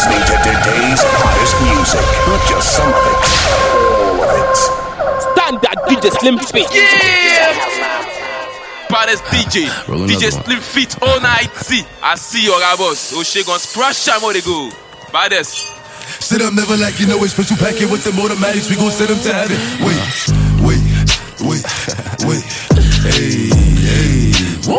listening to today's hottest music. Not just some of it, all of it. Standard DJ Slim Fit. Yeah! Baddest DJ. DJ Slim Fit all night. See, I see your boss. Oh, she gon' splash time how they go. Baddest. Sit up, never like you know it's special packet with them automatics. We gon' send them to heaven. Wait. Hey. Woo!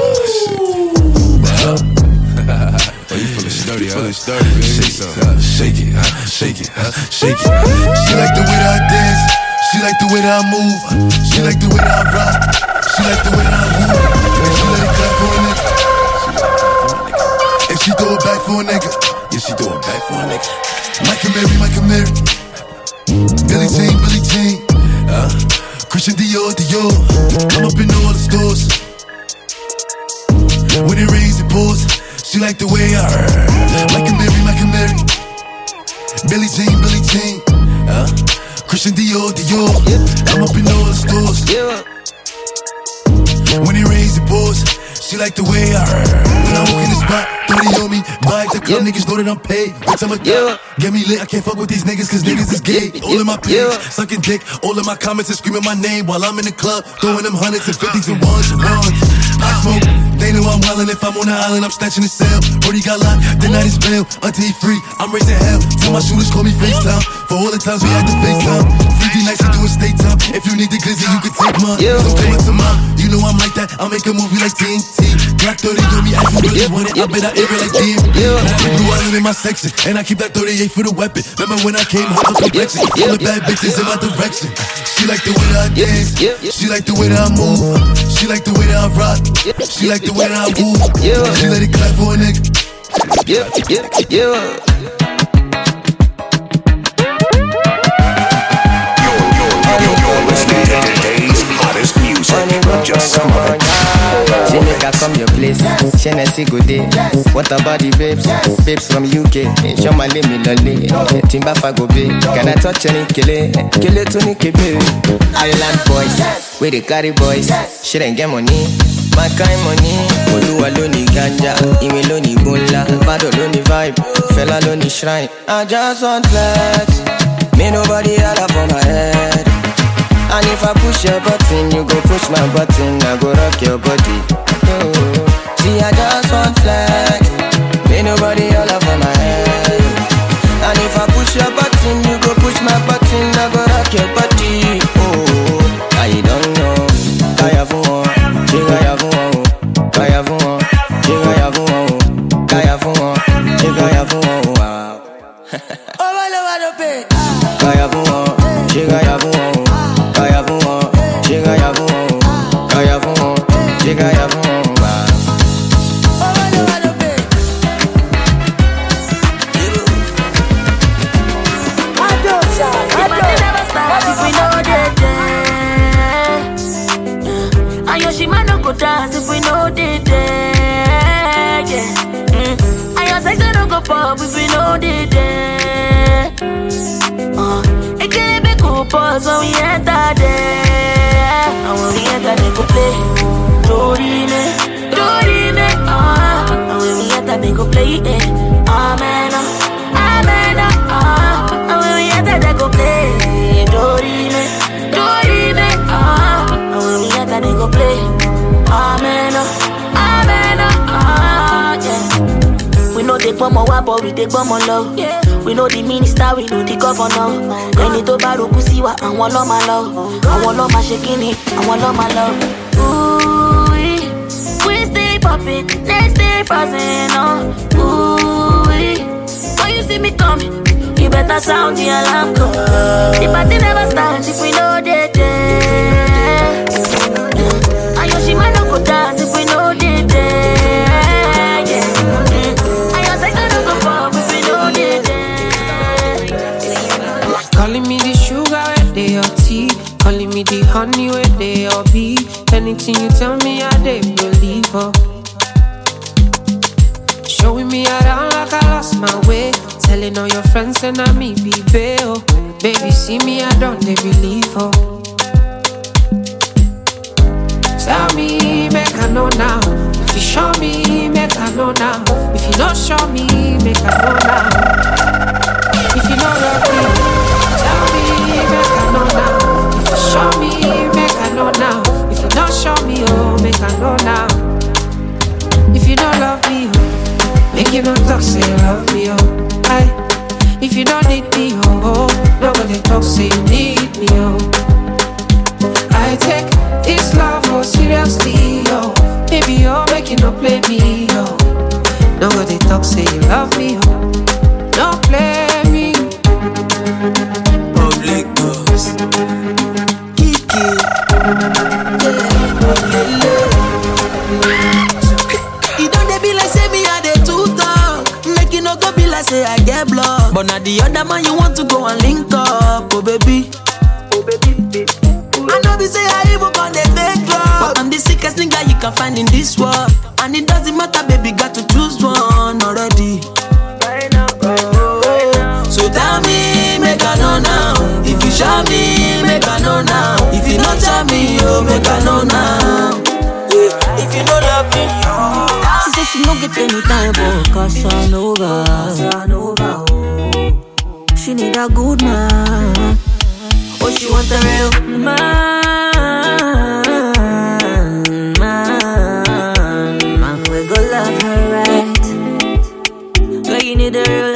Oh, you feelin' sturdy, man. Shake it. She like the way that I dance. She like the way that I move. She like the way that I rock. She like the way that I move. And she let it clap for a nigga. And she throw it back for a nigga. Yeah, she throw it back for a nigga. Mike and Mary. Billie Jean. Christian Dior. I'm up in all the stores. When it rains, it pours. She like the way I Mike and Mary. Billie Jean. Christian Dior. I'm up in all the stores. When it rains, it pours. She like the way I when I walk in the spot, 30 on me. Buy the club, niggas know that I'm paid. Bitch, I'm a dog. Get me lit, I can't fuck with these niggas cause niggas is gay. All in my page, sucking dick. All in my comments and screaming my name while I'm in the club, throwing them hundreds and fifties and ones. I smoke, they know I'm wildin'. If I'm on the island, I'm snatching the cell. Brody got locked, the night is bail. Until he free, I'm raising hell. Tell my shooters call me FaceTime. For all the times we had to FaceTime. 3D nights, we doing state time. If you need the glizzy, you can take mine. So come up to mine, you know I'm like that. I'll make a movie like TNT. Black 30 on me, I really want it. I bet I air it like DMV. Blue island in my section, and I keep that 38 for the weapon. Remember when I came home, I'm complexion. All the bad bitches in my direction. She like the way that I dance. She like the way that I move. She like the way that I rock. She like the way that I move. She let it clap for a nigga. You're listening to today's hottest music. Not just some of it. She make her come your place. Tennessee good day. What about the babes? Babes from UK. Show my me lolly. Timba fago be. Can I touch any kille? Kille to ni kebe. Island boys. We the carry boys. She didn't get money. My kind money. Oluwa loni ganja. Ime loni bunla. Bado loni vibe. Fella loni shrine. I just want flex. Me nobody holla for my head. And if I push your button, you go push my button. I go rock your body. See, I just want flex. Ain't nobody all over my head. And if I push your button, you go push my button. I go rock your body. Oh, I don't know. Kaya fuwa, kaya fuwa, kaya fuwa, kaya fuwa, kaya fuwa, kaya fuwa. Oh, I love the pay. Kaya fuwa, kaya fuwa. Dance if we know the day, yeah. And your sex don't go pop if we know the day. It can't be cool pause when we enter there. And when we enter they go play Dorime. And when we enter they go play it. Amen. And when we enter they go play Dorime. And when we enter they go play Amen, yeah. We know they come on but we take come on love. We know the minister, we know the governor. Any to baruku siwa, and one of my love. I want all my shaking it, I want all my love. Ooh, we stay popping, they stay frozen, Ooh, when you see me coming, you better sound the alarm call. The party never starts if we know they day. She might not go dance if we know the day, yeah. I say I don't go pop if we know the day. Calling me the sugar where they your tea. Calling me the honey where they your bee. Anything you tell me I they believe her. Showing me around like I lost my way. Telling all your friends and I me be bail. Baby see me I don't they believe her. Tell me, make I know now. If you show me, make I know now. If you don't show me, make I know now. don't love me, tell me, make I know now. If you show me, make I know now. If you don't show me, oh, make I know now. If you don't love me, oh, make you no talk, say you love me, oh. If you don't need me, oh, nobody talk, say you need me, oh. I take this love oh seriously, oh. Baby, you're making no play me, oh. Nobody talk, say you love me, oh. Don't play me. Public boss Kiki, You don't they be like say me I dey too talk. Make you no go be like say I get blocked. But now the other man you want to go and link up, oh baby. I know be say I even gon' dey fake love, but I'm the sickest nigga you can find in this world. And it doesn't matter, baby, got to choose one already. So tell me, make I know now. If you show me, make I know now. If you not tell me, oh, make I know now. Yeah. If you don't love me, oh. She said she don't get any time for Casanova. She need a good man. Oh, she want a real man. Man, we go love her right. Girl, you need a real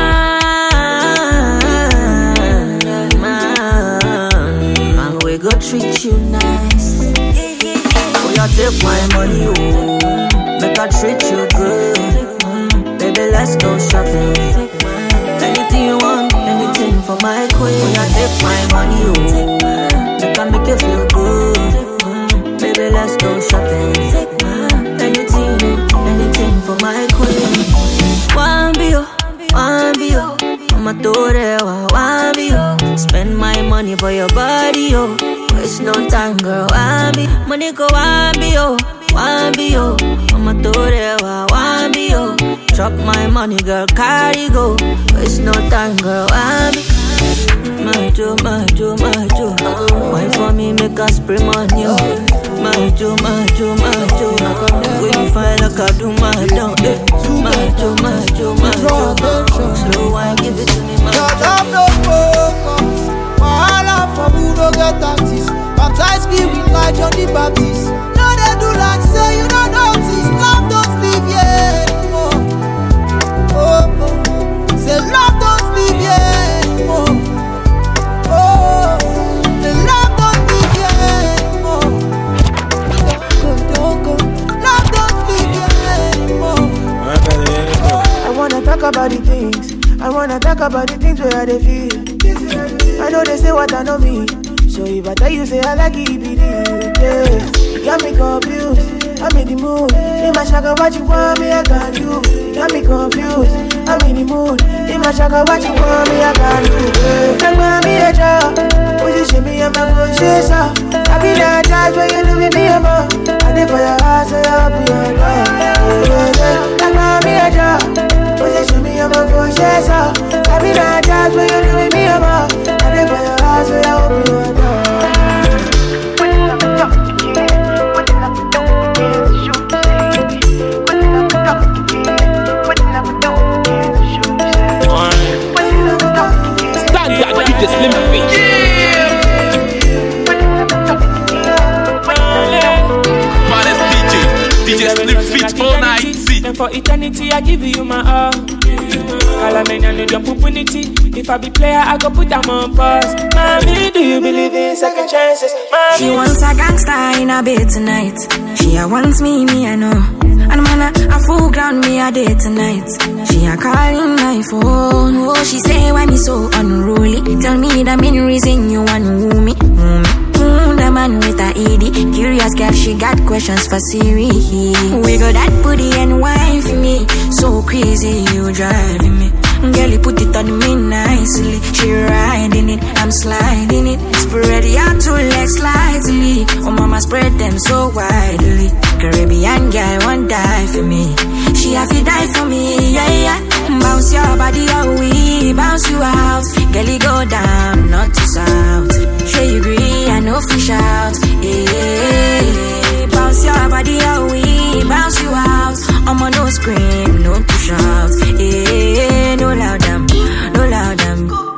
man, we go treat you nice. Oh, you take my money, oh. Make I treat you good. Baby, let's go shopping. Anything you want, anything for my queen. Oh, you take my money, oh. Make I make you feel good. Baby, let's go shopping. Anything for my queen. One be you. I'ma do it, one be you. Spend my money for your body, yo. Waste no time, girl, one be. Money go one be you. I'ma do it, one be you. Drop my money, girl, carry go. Waste no time, girl, one be. My do. Why for me, make us spray money, yo. My do. When you find like I do my down, my do. Slow wine, give it to me, my your love no focus. Wahala for who no get tactics. Baptize me with like Johnny Baptist. No they do like say you don't notice. Love don't sleep yet. Oh. Say love don't sleep yet. Oh. The love don't sleep yet. Don't go. Love don't sleep yet. I wanna talk about the things. I wanna talk about the things where they feel. I know they say what I know me. So if I tell you say I like it, be yeah. You got me confused, I'm in the mood. In my shaka, what you want me, I got you. You got me confused, I'm in the mood. In my shaka, what you want me, I got you. Like mommy, a job. Position me, I'm not gonna chase up. I be that judge when you do with me, I'm up. I did for your house, so I'll be your dog. Like mommy, a job. Position me, I'm not gonna chase up. I be that judge when you do with me, I'm up. I did for your house, so I'll be your dog. DJ Slim Fit. DJ Slim Fit all night. And for eternity, I give you my all. Calamania need your pupunity. If I be player, I go put them on pause. Mommy, do you believe in second chances? Mommy. She wants a gangster in her bed tonight. She wants me, I know. And man, a full ground me a day tonight. She a calling my phone. Oh, she say why me so unruly. Tell me the main reason you want me. The man with a ED. Curious girl, she got questions for Siri. Wiggle that booty and wine for me. So crazy, you driving me. Girl, you put it on me nicely. She riding it, I'm sliding it. Spread your two legs slightly. Oh, mama, spread them so widely. Caribbean girl won't die for me. She have to die for me, yeah. Bounce your body away, bounce you out. Girl, you go down, not to south. Sure you agree, I know fish out. Yeah. Bounce your body away, bounce you out. I'm on no scream, no to shout. Yeah. No loud them, no loud them.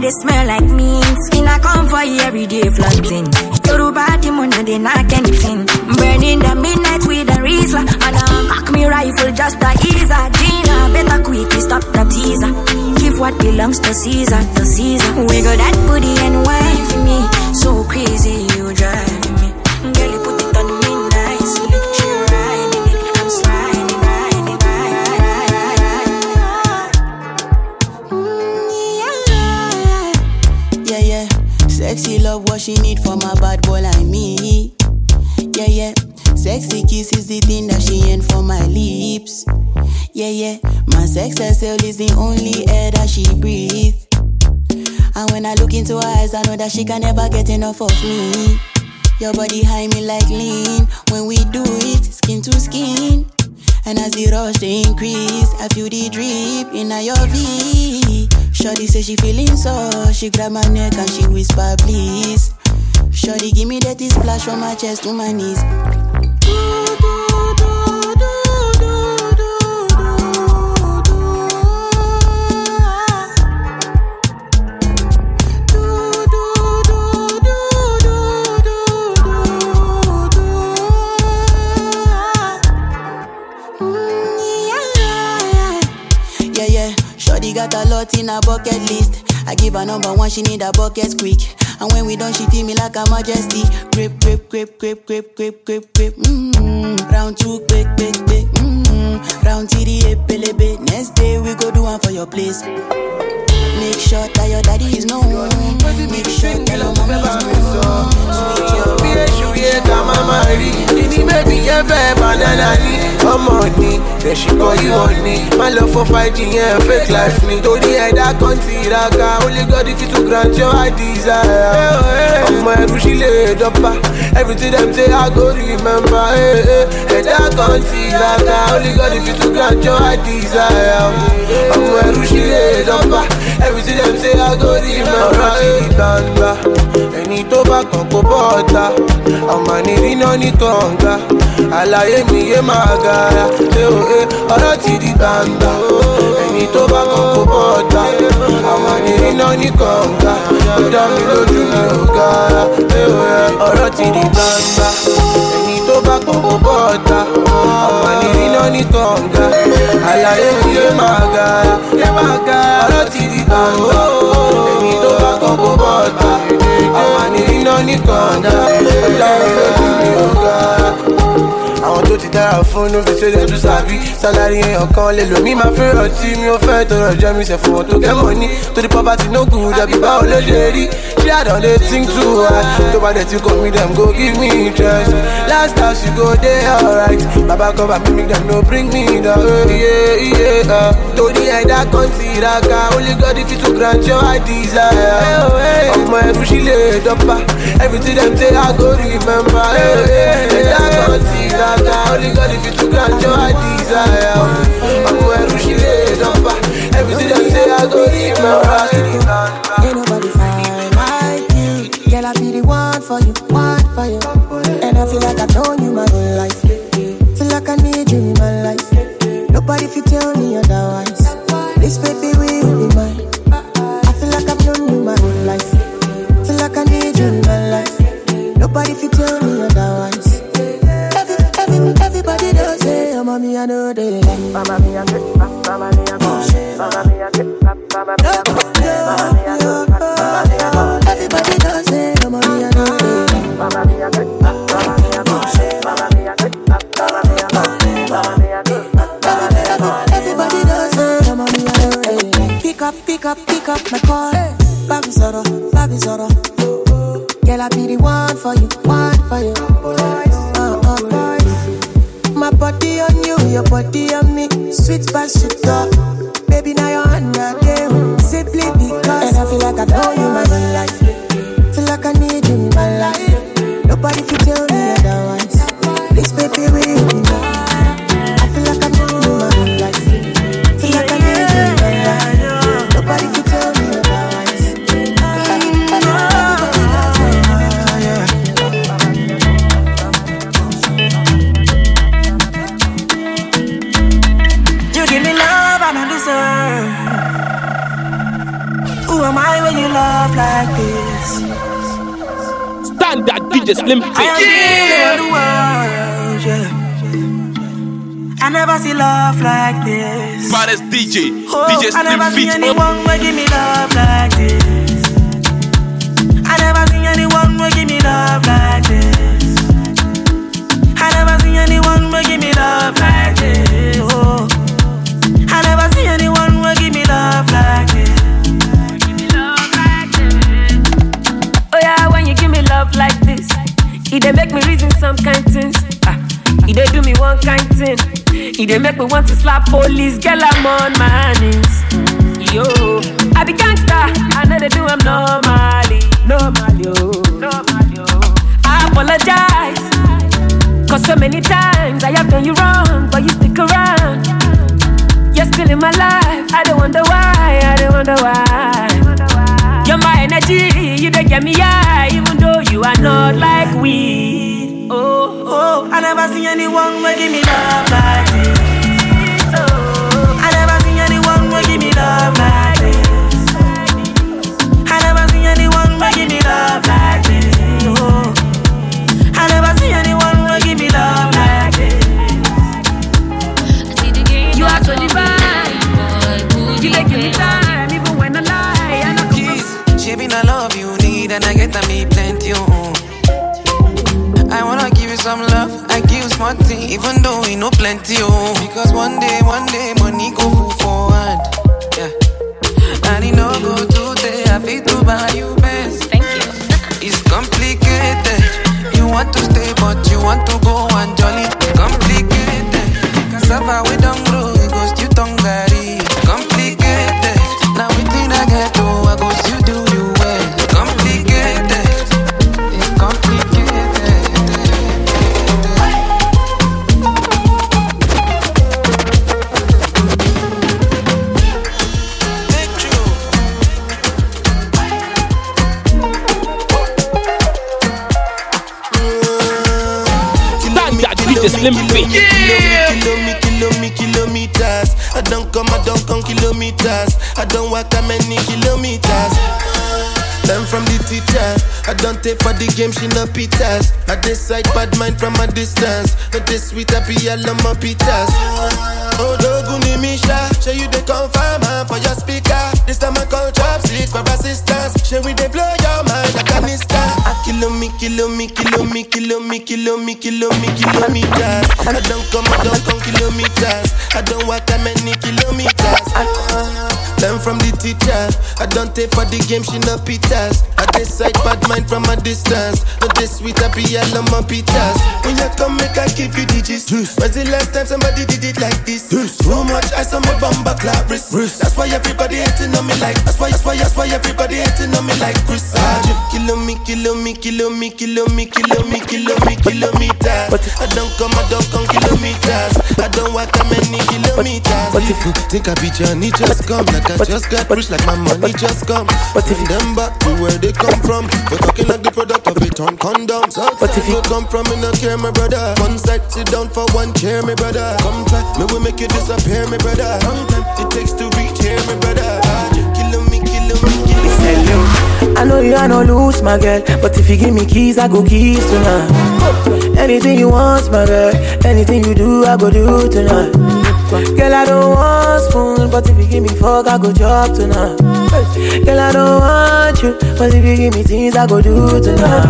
they smell like mint. In a come for you every day flaunting. Yoruba the money they not anything. Burning the midnight with a Rizla. And cock me rifle just a easer. Gina, better quickly stop the teaser. Give what belongs to Caesar, to Caesar. Wiggle that booty and wine for me. So crazy you driving me. Girl, you put it on me nice. You let you riding it. I'm sliding, riding, yeah, yeah. Sexy love what she need from a bad boy like me. Yeah, yeah. Sexy kiss is the thing that she ain't for my lips. Yeah, yeah. My sex herself is the only air that she breathes. And when I look into her eyes, I know that she can never get enough of me. Your body high me like lean. When we do it, skin to skin. And as the rush they increase, I feel the drip in your V. Shorty say she feeling so. She grab my neck and she whisper please. Shorty give me that splash from my chest to my knees. Got a lot in her bucket list. I give her number one, she need a bucket quick. And when we done, she feel me like a majesty. Grip, grip, grip, grip, grip, grip, grip, grip. Round two, quick, quick, quick. Round three, pelebe. Next day we go do one for your place. Make sure that your daddy is known. Make sure that your mommy is known. Sweet your baby, banana money, then she call you honey. My love for 5G and fake life me. To the head I can't see that only God if you to grant your desire. My she laid up. Everything them say I go remember. Head I can't see that only God if you to grant your desire. My she laid up. Everything them say I go remember. Any tobacco go butter. I'm a niri no ni tonga. Alaye mi ye magara. Ọ̀rọ̀ ti di gbangba. Ẹni tó bá kàn kó bọ́ta. Àwọn niri no ni tonga. Ó dá mi lójú mi ò gara. Ọ̀rọ̀ ti di gbangba. Ẹni tó bá kàn kó bọ́ta. Àwọn niri no ni tonga. Alaye mi ye magara. Ọ̀rọ̀ ti di gbangba. Ẹni tó bá kàn kó bọ́ta. Àwọn niri no ni tonga. Ó dá mi lójú mi ò gara. Àwọn tó ti dára fún ló fi ṣẹlẹ̀ tó sàbí. Sálárì èèyàn kan lè lò mí máa fẹ́ràn tí mi ò fẹ́ tọrọ jẹ́ mi ṣẹ̀ fún wọn tó get money. To the poverty no good, àbí báwo ló ṣe rí. Ṣé I don dey think too hard? Tó bá dẹ̀ tí kò mí dem go give me interest. Last house you go dey alright. Baba cover me make dem no bring me down. Torí ẹ̀dá kan ti ìraka, only God if you to grant your desire. Ọmọ ẹrú sí lè dọ́pà, everything dem say I go remember. Ẹ̀dá kan ti ìraka, only God if you to grant your desire. Ọmọ ẹrú sí lè dọ́pà, everything dem say I go remember. Ain't nobody fine like you. Girl, I be the one for you, one for you. And I feel like I've known you my whole life. Feel like I need you in my life. Nobody fit tell me otherwise. This baby will be mine. I feel like I've known you my whole life. Feel like I need you in my life. Nobody fit tell me otherwise. Everybody does say, oh, mommy, I know they like. Mama, me, I get, mama, me, I go. Mama, me, I get, mama, me, I go. Everybody does say, oh, mommy, I know they like. Mama, me, I get, mama, me, I go. Mama, me, I get, mama, me, I go. Mama, me, I get, everybody does say, oh, mommy, I know they like. Pick up my call. Baby Zoro. Girl, I be the one for you, one for you. My body on you, your body on me. Sweet passion talk. Baby, now you're on the game. Simply because. And I feel like I know you my whole life. Feel like I need you in my life. Nobody can tell me otherwise. This baby will be mine. I feel like I know you my whole life. Feel like I need you in my life. Nobody can tell me otherwise. You give me love I don't deserve. love like this. Standard DJ Slim Fit. I the world, yeah. I never see love like this. Baddest DJ, Oh, DJ I never Slim see Fit. anyone will give me love like this. I never see anyone will give me love like this. I never see anyone will give me love like this. Oh, I never see anyone will give me love like this. Oh yeah, when you give me love like this, it dey make me reason some kind things. It dey do me one kind thing. It dey make me want to slap police. Girl, I'm on my knees. Yo, I be gangsta. I know they do I'm normally. I apologize, 'cause so many times I have done you wrong, but you stick around. You're still in my life. I don't wonder why. You're my energy. You don't get me high, even though you are not like weed. Oh, I never see anyone will give me love like this. Oh, I never see anyone will give me love like this. I never see anyone will give me love like this. Oh, I never see anyone will give me love like this. You are so divine. You make me time, even when I lie. I know she been a love you need, and I get to me plenty. I wanna give you some love, I give you smart thing, even though we know plenty, oh. Because one day, money go full forward, yeah. And it no go today, I feel to buy you best. Thank you. It's complicated, you want to stay, but you want to go and jolly. Complicated, cassava we don't grow, it goes to Tongari. Complicated, now we think I get to, I go still do you well. Complicated, it's complicated. Slim Fit. Kilometers. I don't come kilometers. I don't walk that many kilometers. Learn from the teacher. I don't take for the game, she no pitas. I decide bad mind from a distance. Not this sweet, I be all on my pitas. Oh, Doguni Misha, show you the confirm for your speaker. This time I call chopsticks for assistance. Show we they blow your mind, Afghanistan. Kilometers. I don't come kilometers. I don't walk that many kilometers. Learn from the teacher. I don't take for the game, she no pitas. I decide bad mind from a distance. Not this sweet, I be all on my pitas. When you come, make I give you digits. When's the last time somebody did it like this? Too much ice on my bumper clap wrist. That's why everybody hating on me like. That's why everybody hating on me like Chris. Kilometers. I don't come kilometers. I don't walk that many kilometers. But if you think I beat your knee, just come. Like I just got rich, like my money just come. But if them back to where they come from, we're talking like the product of a ton condom. But if you come from, me no care, my brother. One side, sit down for one chair, my brother. Come try, me will make you disappear, my brother. Sometimes it takes to reach here, my brother. Kill me. I know you are no loose, my girl, but if you give me keys, I go keys tonight. Anything you want, my girl, anything you do, I go do tonight. Girl, I don't want spoon, but if you give me fork, I go chop tonight. Girl, I don't want you, but if you give me things, I go do tonight.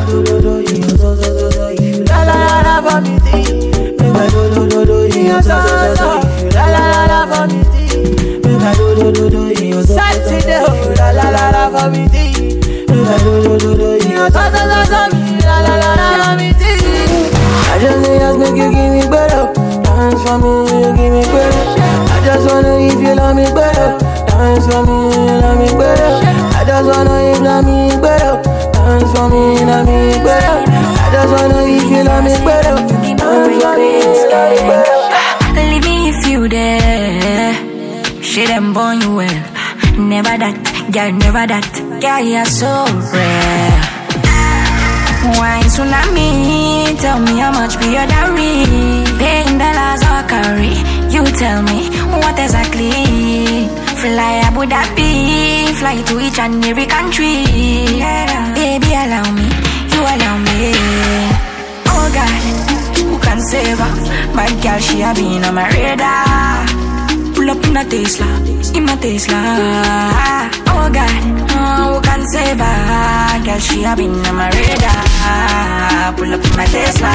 La la la for me, make I do. If you la la for me, make I do. Saturday, la la for me, make I do. I just make you give me better. Dance for me, you give me better. I just wanna if you love me better. Dance for me, you love me better. I just wanna if you love me better. Dance for me, you love me better. I just wanna if you love me better. Dance for me, you love me better. Leave me if you there. She them born you well. Never that, girl, never that. Girl, you're so rare. Why tsunami? Tell me how much be your dowry. Paying dollars or carry. You tell me what exactly. Fly Abu Dhabi, fly to each and every country. Baby, allow me, you allow me. Oh God, who can save her? Bad girl, she a been on my radar. Pull up in a Tesla, in my Tesla. Oh God, who can save her? Girl, she a been on my radar. Pull up in my Tesla.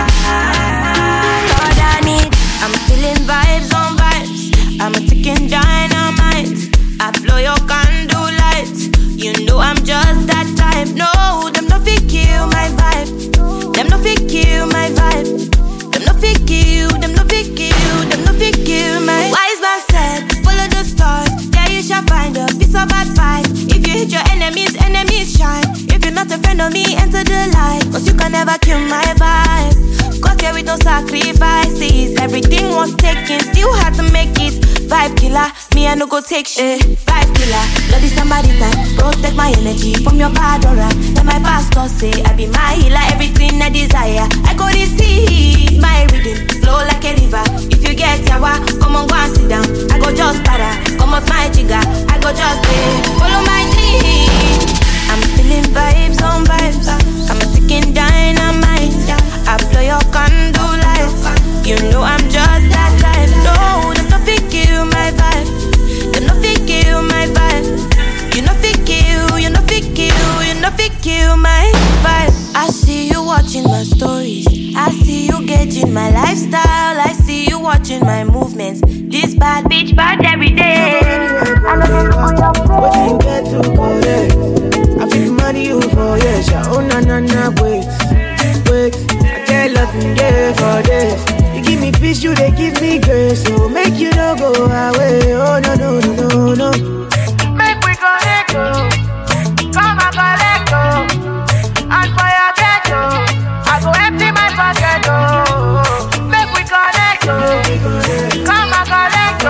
Lord, I need, I'm feeling vibes on vibes. I'm a ticking dynamite. I blow your candle lights. You know I'm just that type. No, them no fit kill my vibe. Them no fit kill my vibe. Them no fit kill. Them no fit kill. Them no fit kill my. Wise man said, follow the stars. There you shall find a piece of advice. If you hit your enemies, enemies shine. If you're not a friend of me, enter the light. Cause you can never kill my vibe. Got here with no sacrifices. Everything was taken, still had to make it. Vibe killer, me I no go take shit. Vibe killer, bloody somebody time. Protect my energy from your bad aura. Let my pastor say I be my healer. Everything I desire, I go to see. My rhythm, flow like a river. If you get yawa, come on go and sit down. I go just para, come off my jigger. I go just pay, follow my dream. I'm feeling vibes on vibes. I'm a ticking dynamite. I blow your candle lights. You know I'm just that type. No, them no fit kill my vibe. Them no fit kill my vibe. You no fit kill, you no fit kill, you no fit kill my vibe. I see you watching my stories. I see you gauging my lifestyle. I see you watching my movements. This bad bitch bad every day. I know what you get to go there. I feel money you for yes. Oh na na na wait. I can't love you yeah for this. You give me peace, you they give me grace. So make you no go away. Oh no no no no no. Make we go let go. Come and go let go. And for your ghetto, I go empty my pocket. Oh, make we go let go. Come and go let go.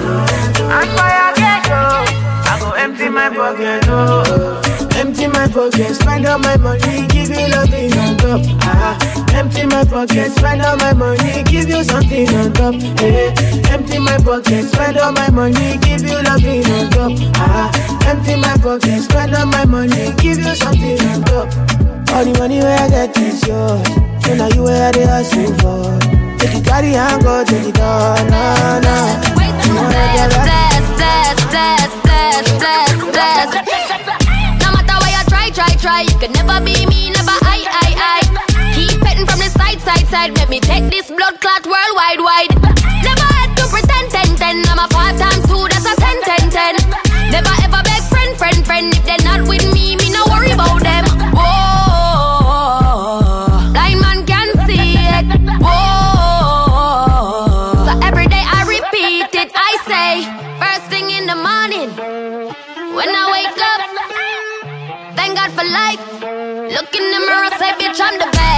And for your ghetto, I go empty my pocket. Oh. Empty my pocket, spend all my money, give you nothing on top. Empty my pocket, spend all my money, give you something on top. Empty my pocket, spend all my money, give you nothing on top. Empty my pocket, spend all my money, give you something on top. All the money where I get is yours. So now you where they ask you for. Take it carry and go to the door, no, no. Wait till bless. Try, you can never be me, never I. Keep petting from the side. Let me take this blood clot worldwide. Never had to pretend, 10. I'm a 5 times 2, that's a 10. Never ever beg friend. If they're not with me, no worry about them. Whoa, blind man can see it. Whoa, so every day I repeat it. I say, first thing in the morning, when I wake up, thank God for life. Look in the mirror, say, bitch, I'm the best.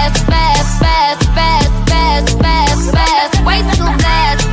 Way too blessed.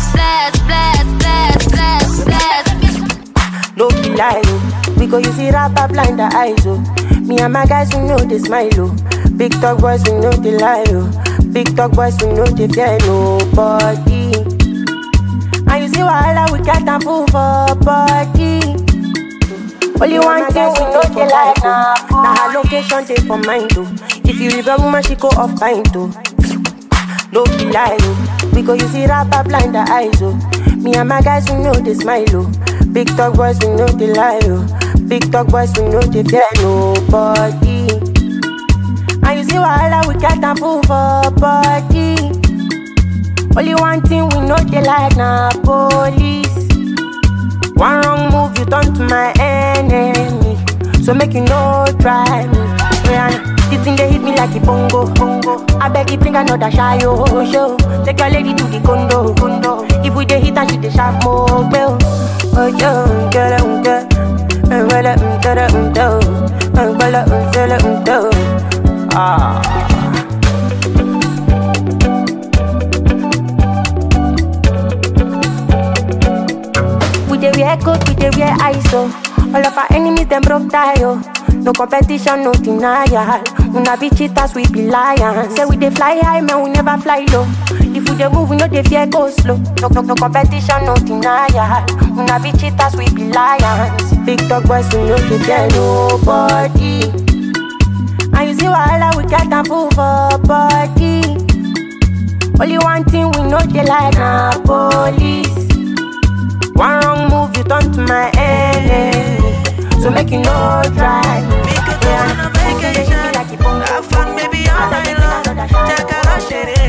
No be lie, oh. We go use it rapper blind the eyes, oh. Me and my guys, we know they smile, oh. Big talk boys, we know they lie, oh. Big talk boys, we know they fear nobody. And you see wahala, we got a fool for body. Only one thing we know they like now. Now her location take for mine too. If you leave a woman, she go off fine too. No be lie, oh. We go use it rapper blind the eyes, oh. Me and my guys, we know they smile, oh. Big talk boys, we know they lie, oh. Big talk boys, we know they fear nobody. And you see wahala, we got a fool for body. Only one thing we know they like now, police. One wrong move, you turn to my enemy. So make you no try me. The thing they hit me like a bongo. I beg you bring another shy show. Take your lady to the condo. If we dey hit and she dey sharp more well. Oh yo, get We dey wear coat, we dey wear ISO. All of our enemies them broke tie, oh. No competition, no denial. We not be cheaters, we be lions. Say we dey fly high, man, we never fly low. If we dey move, we know they fear go slow. No competition, no denial. We not be cheaters, we be lions. Big dog boys, we know they fear nobody. And you see wahala, we got a move for body. Only one thing we know they like na police. One wrong move, you turn to my enemy. So make you no try. We could go on a vacation, have fun, baby, all night long. Take a rush at it.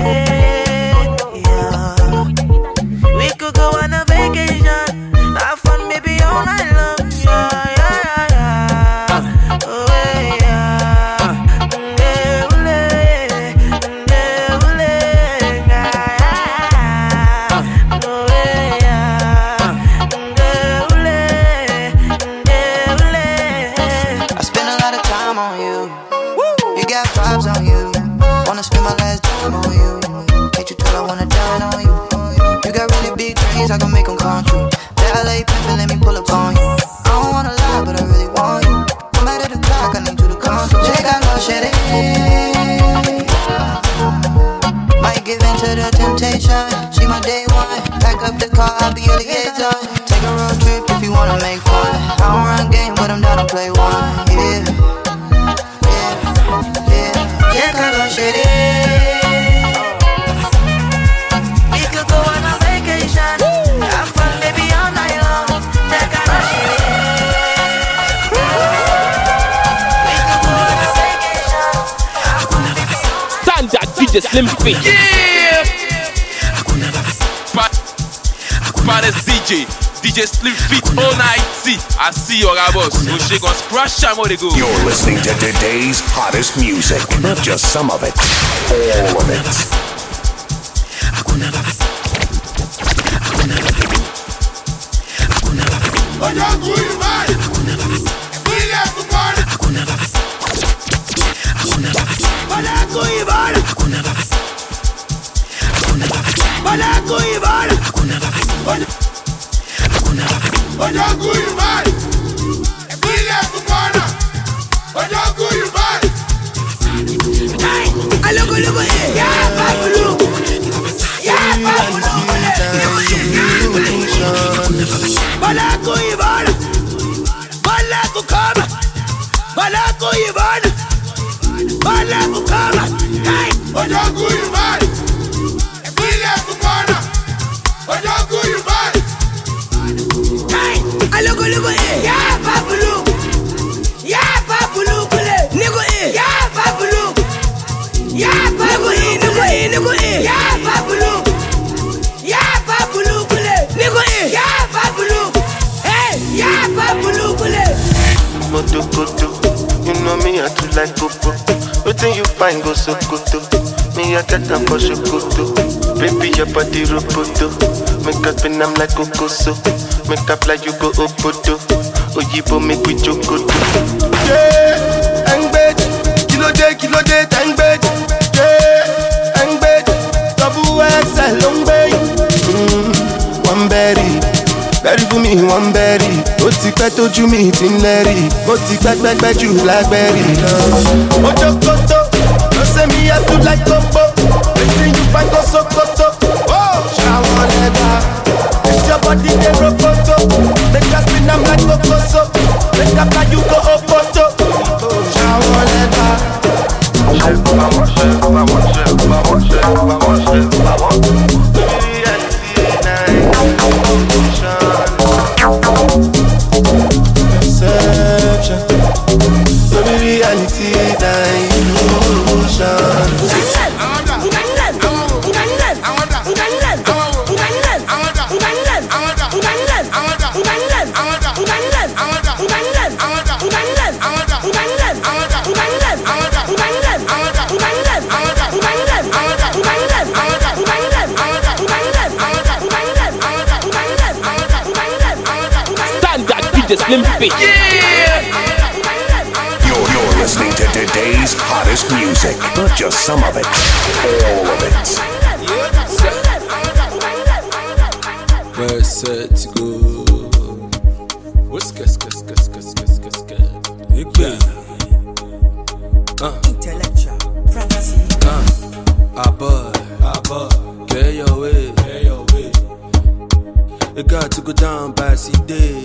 We could go on a vacation, have fun, baby, all night long. Oh, I spend a lot of time on you. You got vibes on you. Wanna spend my last time on you. Can't you tell I wanna dine on you? You got really big dreams, I can make them come true. LA pimpin', let me pull up on you. I don't wanna lie, but I really want you. No matter the clock, I need you to come through. Check out no shit. Might give in to the temptation. She my day one. Pack up the car, I'll be your liaison. Take a road trip if you wanna make fun. I don't run game, but I'm down to play one. Yeah. Check out no shit. We could go on a vacation. Have fun, baby, all night long. Check out no shit. We could go on a vacation. Have fun, baby, all night long. Standard DJ Slim Fit. Yeah! Baddest DJ Slim Fit all night. I see your boss. Oshe gon' crush am how they go. You're listening to today's hottest music. Not just some of it, all of it. You know me, I do like popo. Waiting you find go so good. Me, I got them for shukuto. Baby, your body roboto. Make up and I'm like Kokoso. Make up like you go Obodo. Oyibo make we chokoto. Yeah, and bed. Kilo day, thank bed. Yeah, and bed. Double XL, long bed. One berry. Berry for me, one berry. Ó ti pẹ́ tójú mi ti ń lẹ́rì. Mo ti pẹ́ jù blackberry lọ. Ojo koto, no say me I do like Kopo. Wetin you find go Sokoto? Ṣàwọn lẹ́gbà. It's your body dey rokoto. Make us spin am like Kokoso. Make up like you go Opoto. Ṣàwọn lẹ́gbà. Perception, no be reality, na illusion. DJ Slim Fit. Yeah! You're listening to today's hottest music. Not just some of it, all of it. We're set to go. What's gas? Intellectual property. Abba, okay. It got to go down by C-Day.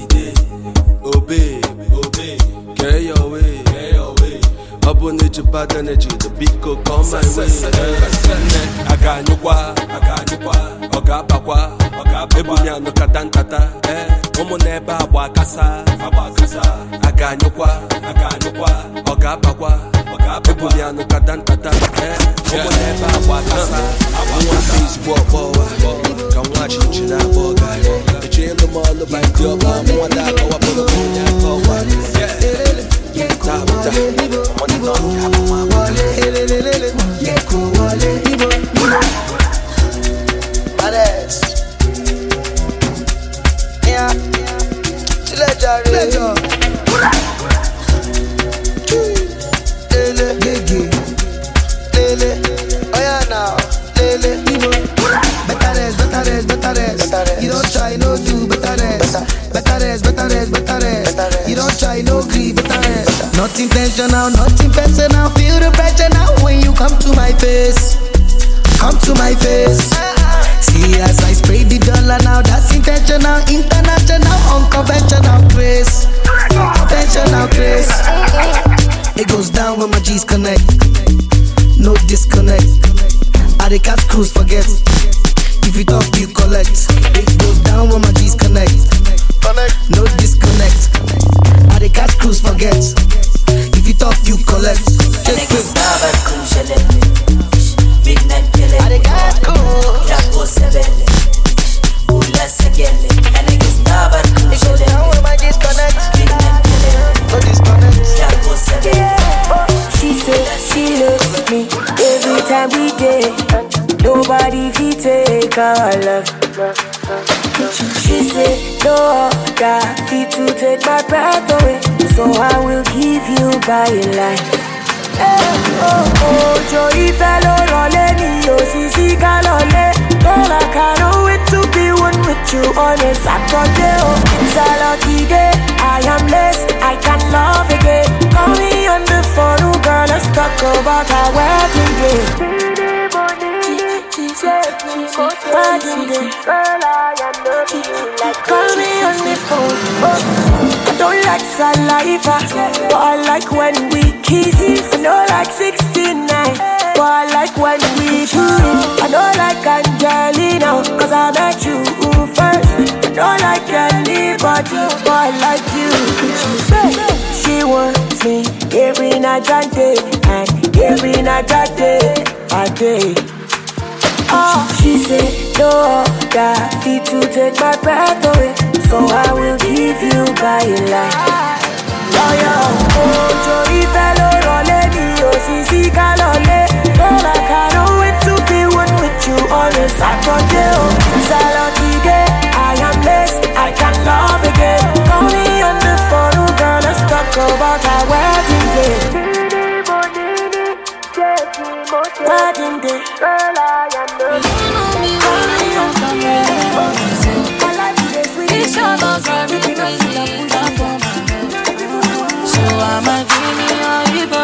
Obey. Carry your way. Abonate your bad energy, the beat could come my way. I got no qua, Oga Bakwa, Ebunya no Katantata, Omo Neba Wakasa, I got no qua, Oga Bakwa, Ebunya no Katantata, Omo Neba Wakasa. I want peace, walk, come watch you, China Boga. The jail of all about your mom, one that go up on the phone, You don't try, no do better rest. You don't try, no grieve, better rest. Not intentional, nothing personal. Feel the pressure now when you come to my face. See as I spray the dollar now, that's intentional, international, unconventional grace. It goes down when my G's connect. No disconnect. I the catch cruise forget. If you talk, you collect. It goes down when my G's connect. No disconnect. I the catch cruise forget. If you talk, you collect. Just Big neck kill it. I got cool. That was seven. Who less again? And it gets never cool. It goes down when my disconnect. Big neck kill it. No disconnect. That was seven. She said she loves me every time we date. Nobody fi take our love. She said no other fi to take my breath away. So I will give you by life. Ojo ìfẹ́ ló rọlé ní òṣìṣì kálọ̀lé. Girl, I cannot wait to be one with you on a Saturday. It's a lucky day, I am blessed, I can love again. Call me on the phone, oh girl, let's talk about our wedding day. Wedding day. Call me on the phone. I don't like saliva, but I like when we kiss. I don't like 69, but I like when we do. I don't like Angelina, cause I met you first. I don't like anybody, but I like you. She wants me every night and day, and every night and day. Oh, she said, no other fit to take my breath away. So I will give you by life. Ojo ìfẹ́ ló rọlé ní òṣìṣì kálọ̀lé. Girl, I cannot wait to be one with you on a Saturday. It's a lucky day, I am blessed, I can love again. Call me on the phone, oh girl, let's talk about our wedding day. Wedding day. Girl, I am So I'ma give me all you got.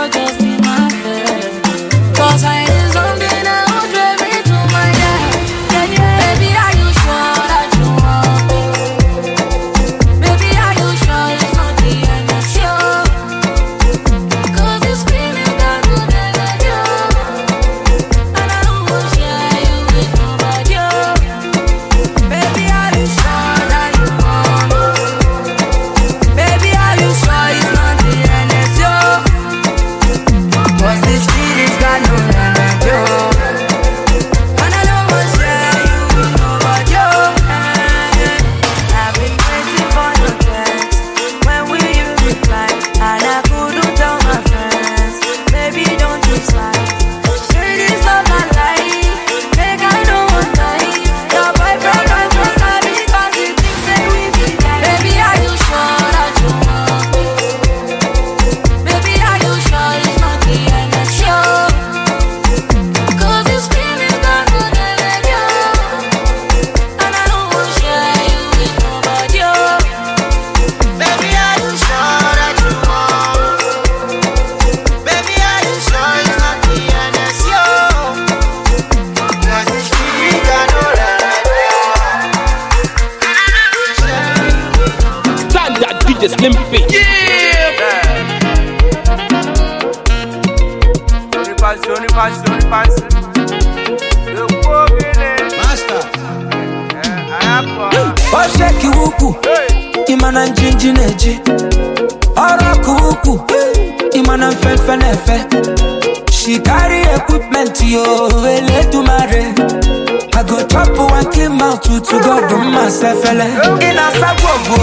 Slim Fit. Only pass. Master. Osheki wuku, imana njinji neji. Oroku wuku, imana mfenfe nefe. She carry equipment yo, ele to marry. I go chop one clean mouth to God do myself ele. In a sagwobo.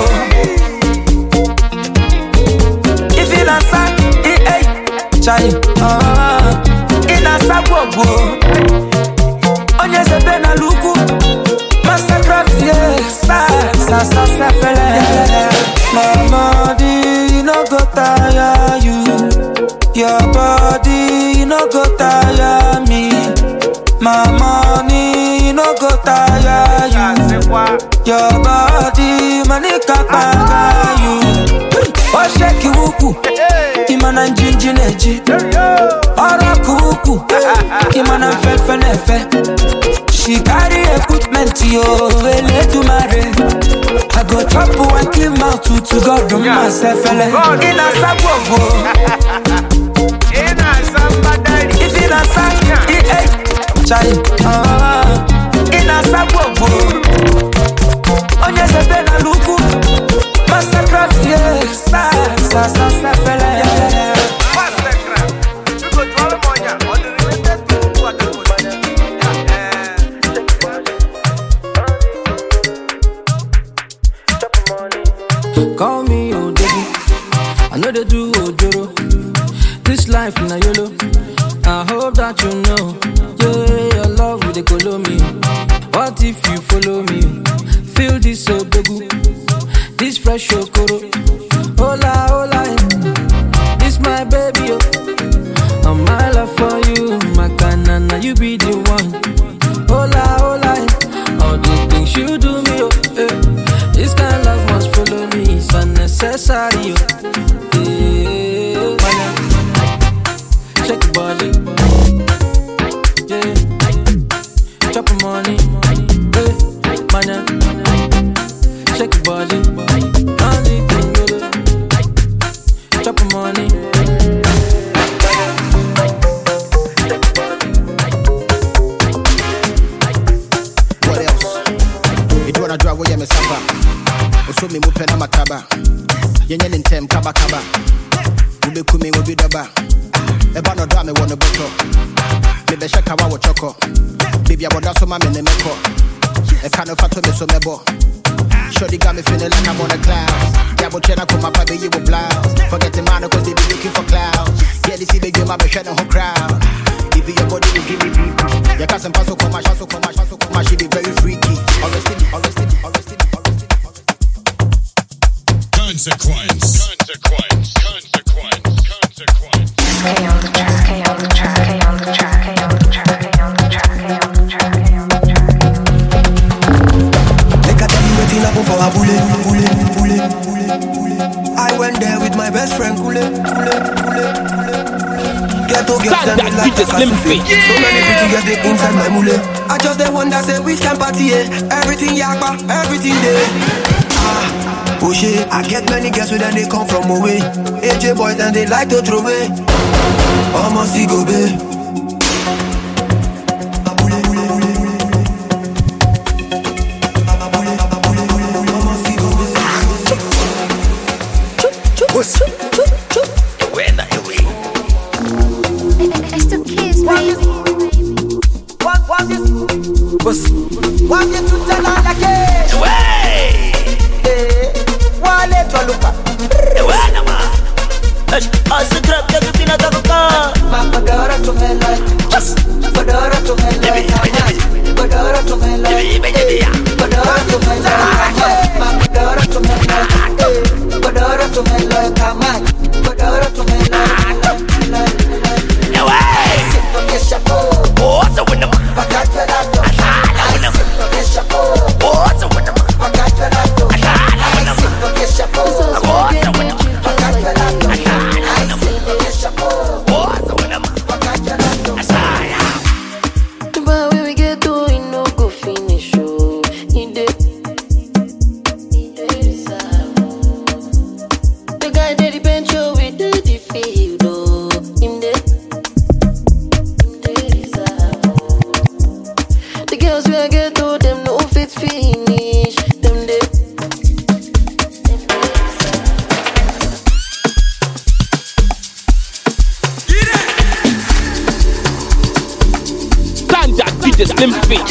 If in a sag, chai. In a sagwobo. Onye se bena luku. Mastercraft, yeah, sa fele. Mama, you no go tire you. Your body, you no go tire me. My money, you no go tire you. Your body, money kaka you. Oh, shake wuku, imana njinji neji. Ora kuku, imana fefe nefe. She carry equipment, yo, ele to marry. I go chop one clean mouth to God do myself, ele. In a sagwobo. If in a sag, chai. In a sagwobo. Onye se bena luku. Mastercraft, yes, sa fele. Call me Odebi, I know they do Ojoro. This life na YOLO, I hope that you know. Yeah, your love with the color me. What if you follow me? Feel this Odogu, this fresh Okoro. Hola, hola, this my baby, oh. I'm my love for you, my canana, you be the one. Hola, hola, all the things you do me, oh. This kind of love must follow me, it's unnecessary. Yeah, shake your body, yeah. Chop your money, yeah. Manya, shake your body, only thing you do. Chop your money. What else? You do wanna drive where you suffer? So me mupe na makaba yenye nintem kaba ule kumi wobi daba eba no dwa me wono boto me be shaka wa wo choko baby aboda so ma me ne meko e kanu fato me so mebo shorty got me feeling like I'm on a cloud yeah but chena kuma pa be you blouse forget the man cause they be looking for clouds yeah they see the game I be shining whole crowd if your body will give me beat yeah cause I'm paso koma she be very freaky arrested me Consequence. Stay on the track, stay on the track, stay on the track, stay on the track, stay on the track, stay on the track, stay on the track. They got me waiting up for a bullet. I went there with my best friend, Ghetto girls and me like a Slim Fit. So many pretty girls they inside my mule. I just the one that say we can party, everything yakba, everything there. Oh shit, I get many girls with them, they come from away. AJ boys and they like to throw away. Almost go babe. It's the kids, baby. What you to tell her like it? Wale twaluka wana ma asitrap ya kipina kakuka mapadara tumela just padara tumela padara tumela padara tumela padara tumela kama padara tumela yawe kesha po oza wena ma pakata rato asala wena ma kesha po oza wena ma pakata rato Girls we get to them no fit finish. Them they Standard DJ Slim Fit.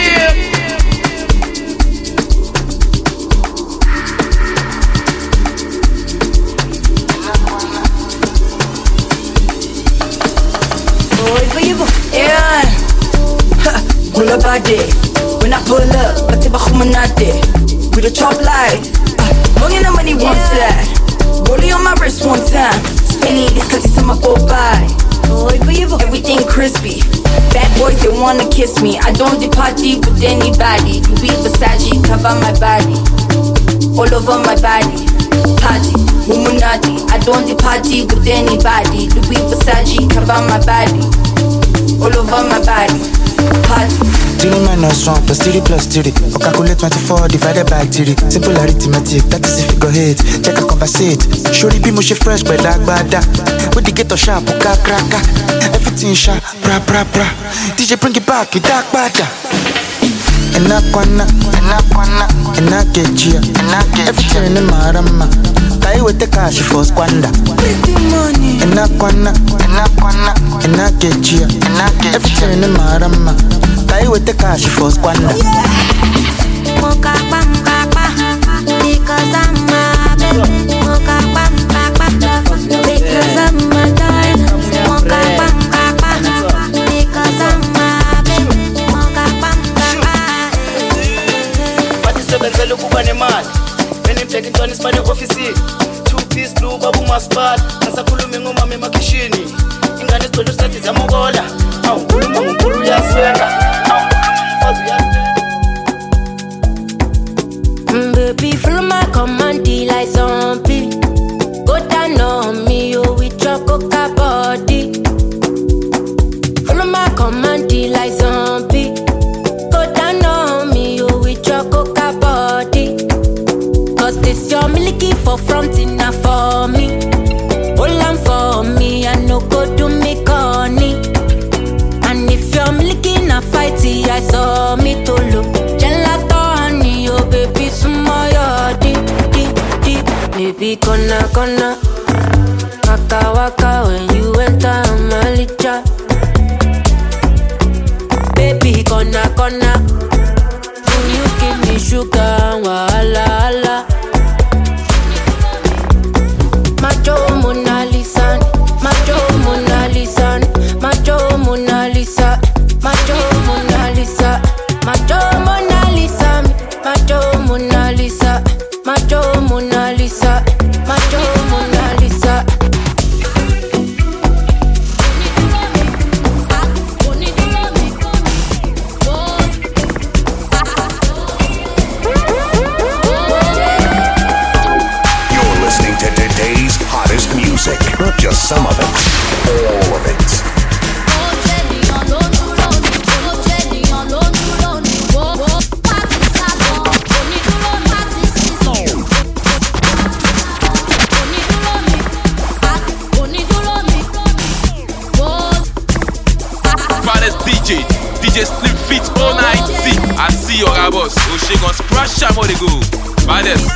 Yeah, pull up a day. When I pull up, I take a humanate. We the chop life. Money no money one side. Rolling on my wrist one time. Spinning this cause it's on my 4-5. Everything crispy. Bad boys they wanna kiss me. I don't do party with anybody. Louis Versace cover my body, all over my body. Party, Illuminati. I don't do party with anybody. Louis Versace cover my body, all over my body. Party. 3 minus 1 plus 3 plus 3. Or calculate 24 divided by 3. Simple arithmetic, that is if you go hit. Check a conversate. Surely be mushy fresh, but like bada. With the ghetto sharp, cracker. Everything sharp, bra. DJ bring it back, you dark bada. Enakwana, enakechia, everything in marama. Kai with the cash for squander. Enakwana, enakechia, everything in marama. Kai with the cash for squander. Because I'm a baby. Because I'm a dime. Because I'm a baby. Party 7 kuba nemali. When I'm taking 20 spani office. 2-piece blue babu maspat. Nasakhuluma ngomama emakishini. Ingane sicela usethi zamokola. Awukhuluma ngonkulu uyaswenga. Baby, follow my command, like zombie. Go down on me, oh, with your coca body. Follow my command, like zombie. Go down on me, oh, with your coca body. Cause this your milky for front enough for me. Hold on for me, I no go do me corny. And if you're milky na fighty, I saw me to look. Gelato honey, oh baby, sumoyo deep. Baby, gonna waka when you enter my licha. Baby, gonna will you give me sugar, wala. Macho Mona Lisa, Macho Mona Lisa, Macho Mona Lisa, Macho Mona Lisa, Macho Mona Lisa, Macho Mona Lisa, Macho Mona Lisa, Macho Mona Lisa. You're listening to today's hottest music. Not just some of it, all of it. DJ Slim Fit all night. I see your boss. Oh, she gon' splash am all they go. Baddest.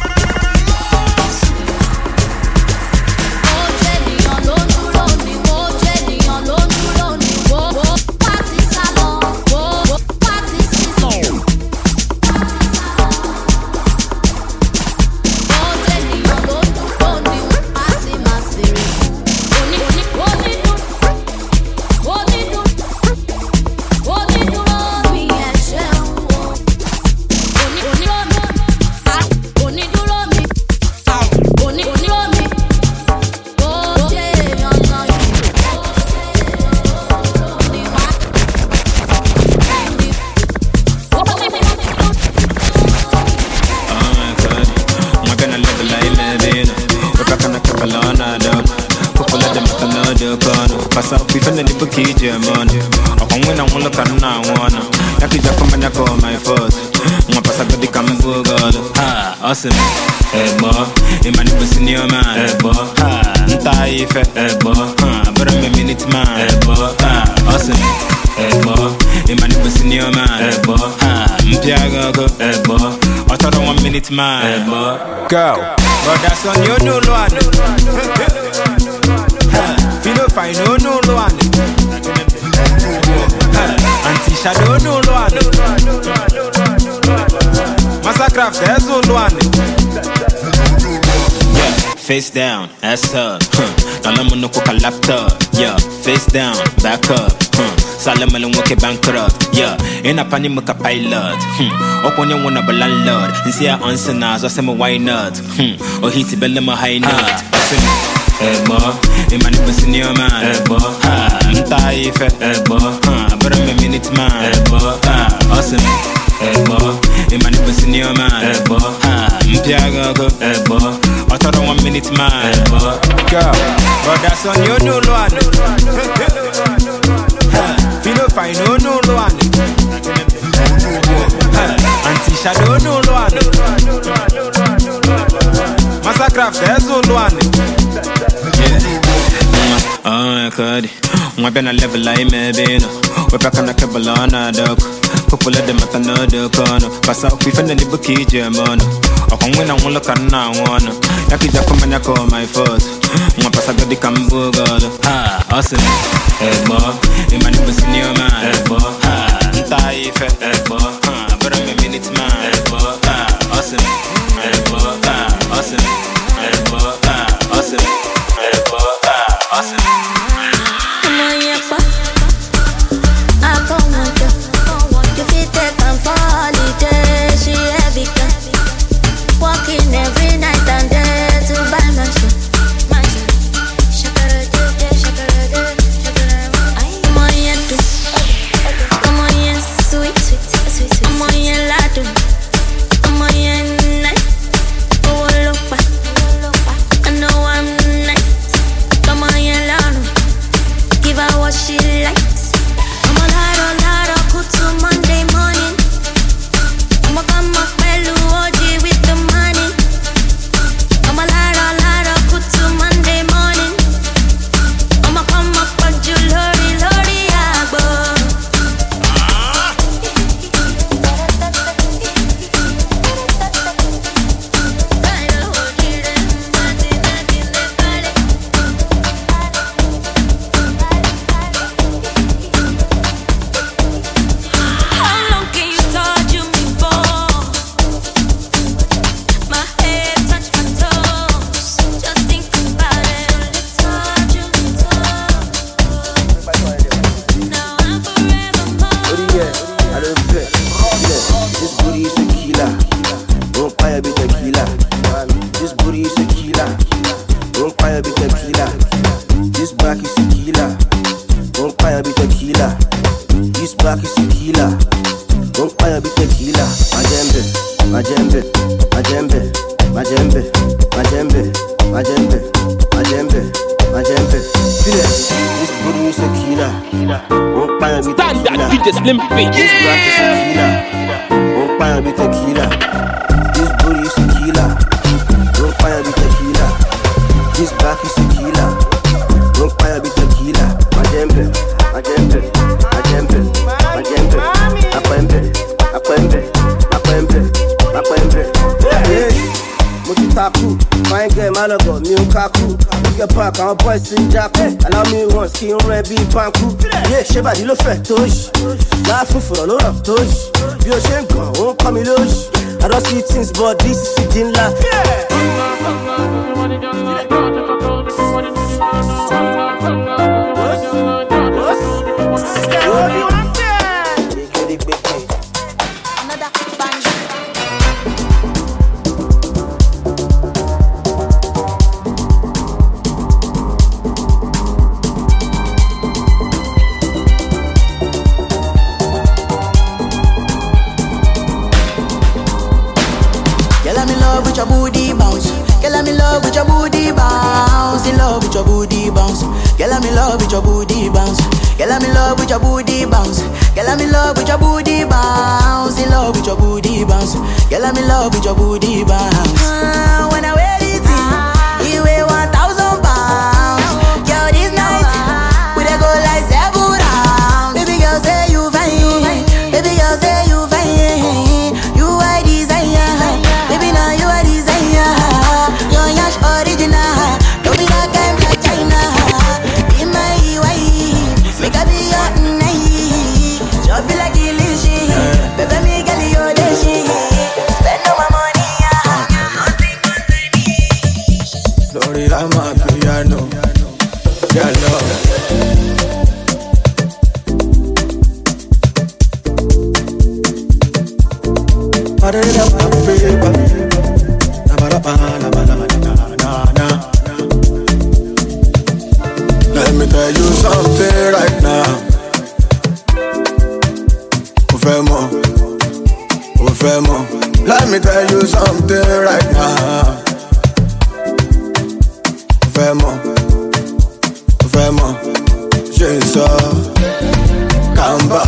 Awesome, boy. In my neighbor senior man, boy. Ntai fe, boy. But I'm a minute man, boy. Awesome, boy. Imani Businio man, ebo. Mpiago, ebo. Otoro 1 minute man, ebo. Girl, but that's on you no one. Fino fine, no one. Anti-shadow, no one. Massacraft, there's no one. Yeah, face down, ass up. Nalamu no cook a laptop. Yeah, face down, back up. Salaman woke bankrupt. Yeah, in a panic muka pilot. Open your one of a landlord. And see, I answer now, so say, why not? Or he's a bellama high note. Ebo, imani businio man, ebo, mtaife, ebo, but I'm a minute man, ebo, awesome, ebo, imani businio man, ebo, mpiago, ebo, otoro 1 minute man, ebo, girl, but that's on you no one, fino fine no one, anti-shadow no one, massacraft there's no one. Oh, God. I'm been a level I may be. We're back on a cable on a dog. Couple of them at another corner. Pass out, we find any bookie, German. I can win and one look at now one. Yakija come and call my first. I'm a passager, the Cambo God. Awesome. Ebo, Imani Businio man. Ebo, Taife. Ebo, but I'm a minute man. Ebo, awesome. Ebo, awesome. Ebo, awesome. Ebo, awesome. Walking every night and day to buy my shit. I'm on your do. I'm on your sweet. I'm on your ladu. I'm on your night. Oh, look back. I know I'm nice. Come on your ladu. Give her what she likes. I'm a lado, good to Monday morning. I'm a come up OG with the money. I'm a lado, good to Monday morning. I'm a come up on you, Lori, agbo. How long can you torture me for? My head touch my toes. Just think about it. Only torture me now I'm forevermore. I don't play. This booty is a killer. Don't fire with a killer. This booty is a killer. Don't fire with a killer. This back is a killer. Don't fire with a killer. This back is a killer. Don't fire with a killer. My jembe. Feel it. This booty is a killer. Don't fire with a killer. Standard DJ Slim Fit. This back is a killer. Don't fire with a killer. This booty is a killer. Don't fire with a killer. This back is a killer. Don't fire with a killer. My jembe. Taku, fine girl, malago, me kaku. Pick a pack, I'm a boy, sing jacku. Allow me one skin, red beat, panku. Yeah, sheba, you look fat, touch. Laugh for a lot of touch. You're shame, won't come in lush. I don't see things, but this is sitting laugh. with your booty bounce. Girl, I'm in love with your booty bounce. In love with your booty bounce. Girl, I'm in love with your booty bounce. Girl, I'm in love with your booty bounce. Girl, I'm in love with your booty bounce. In love with your booty bounce. Girl, I'm in love with your booty bounce. When I wear it, you weigh 1,000 pounds. Girl, this night we dey go like 7 rounds. Baby girl, say you fine. Let me tell you something right now. Let me tell you something right now. J'ai ça, Kamba.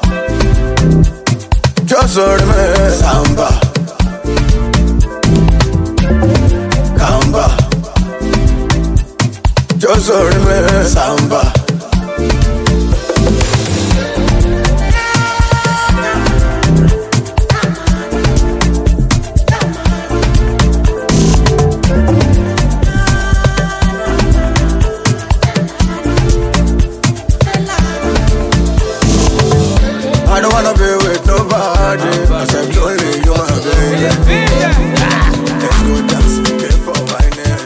Just remember Samba, Kamba. Just remember Samba. I don't wanna be with nobody except only you, my baby. Let's go dance, get for whining.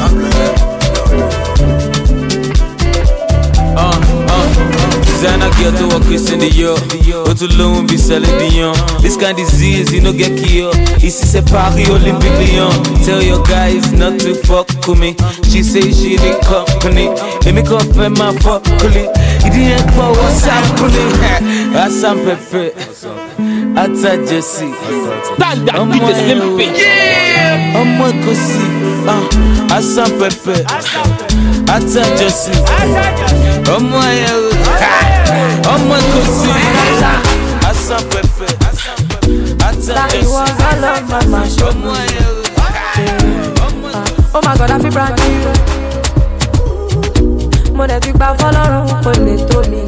Designer girl to walk in the yard. Go to loan, be selling the young. This kind of disease, you no get killed. Ici c'est Paris Olympic Lyon. Tell your guys not to fuck with me. She say she need company. Let me confirm my fuck colleague. It didn't go what's happening. Assam Pepe, Atta Jesse. Stand up, DJ Slim Fit. I'm one Kosi. Assam Pepe, Atta Jesse. I'm one Kosi. Assam Pepe, Atta Jesse. Oh my God, I feel brand new. Mo dẹ̀ ti gbà fọ́lọ́run kò lè tó mi.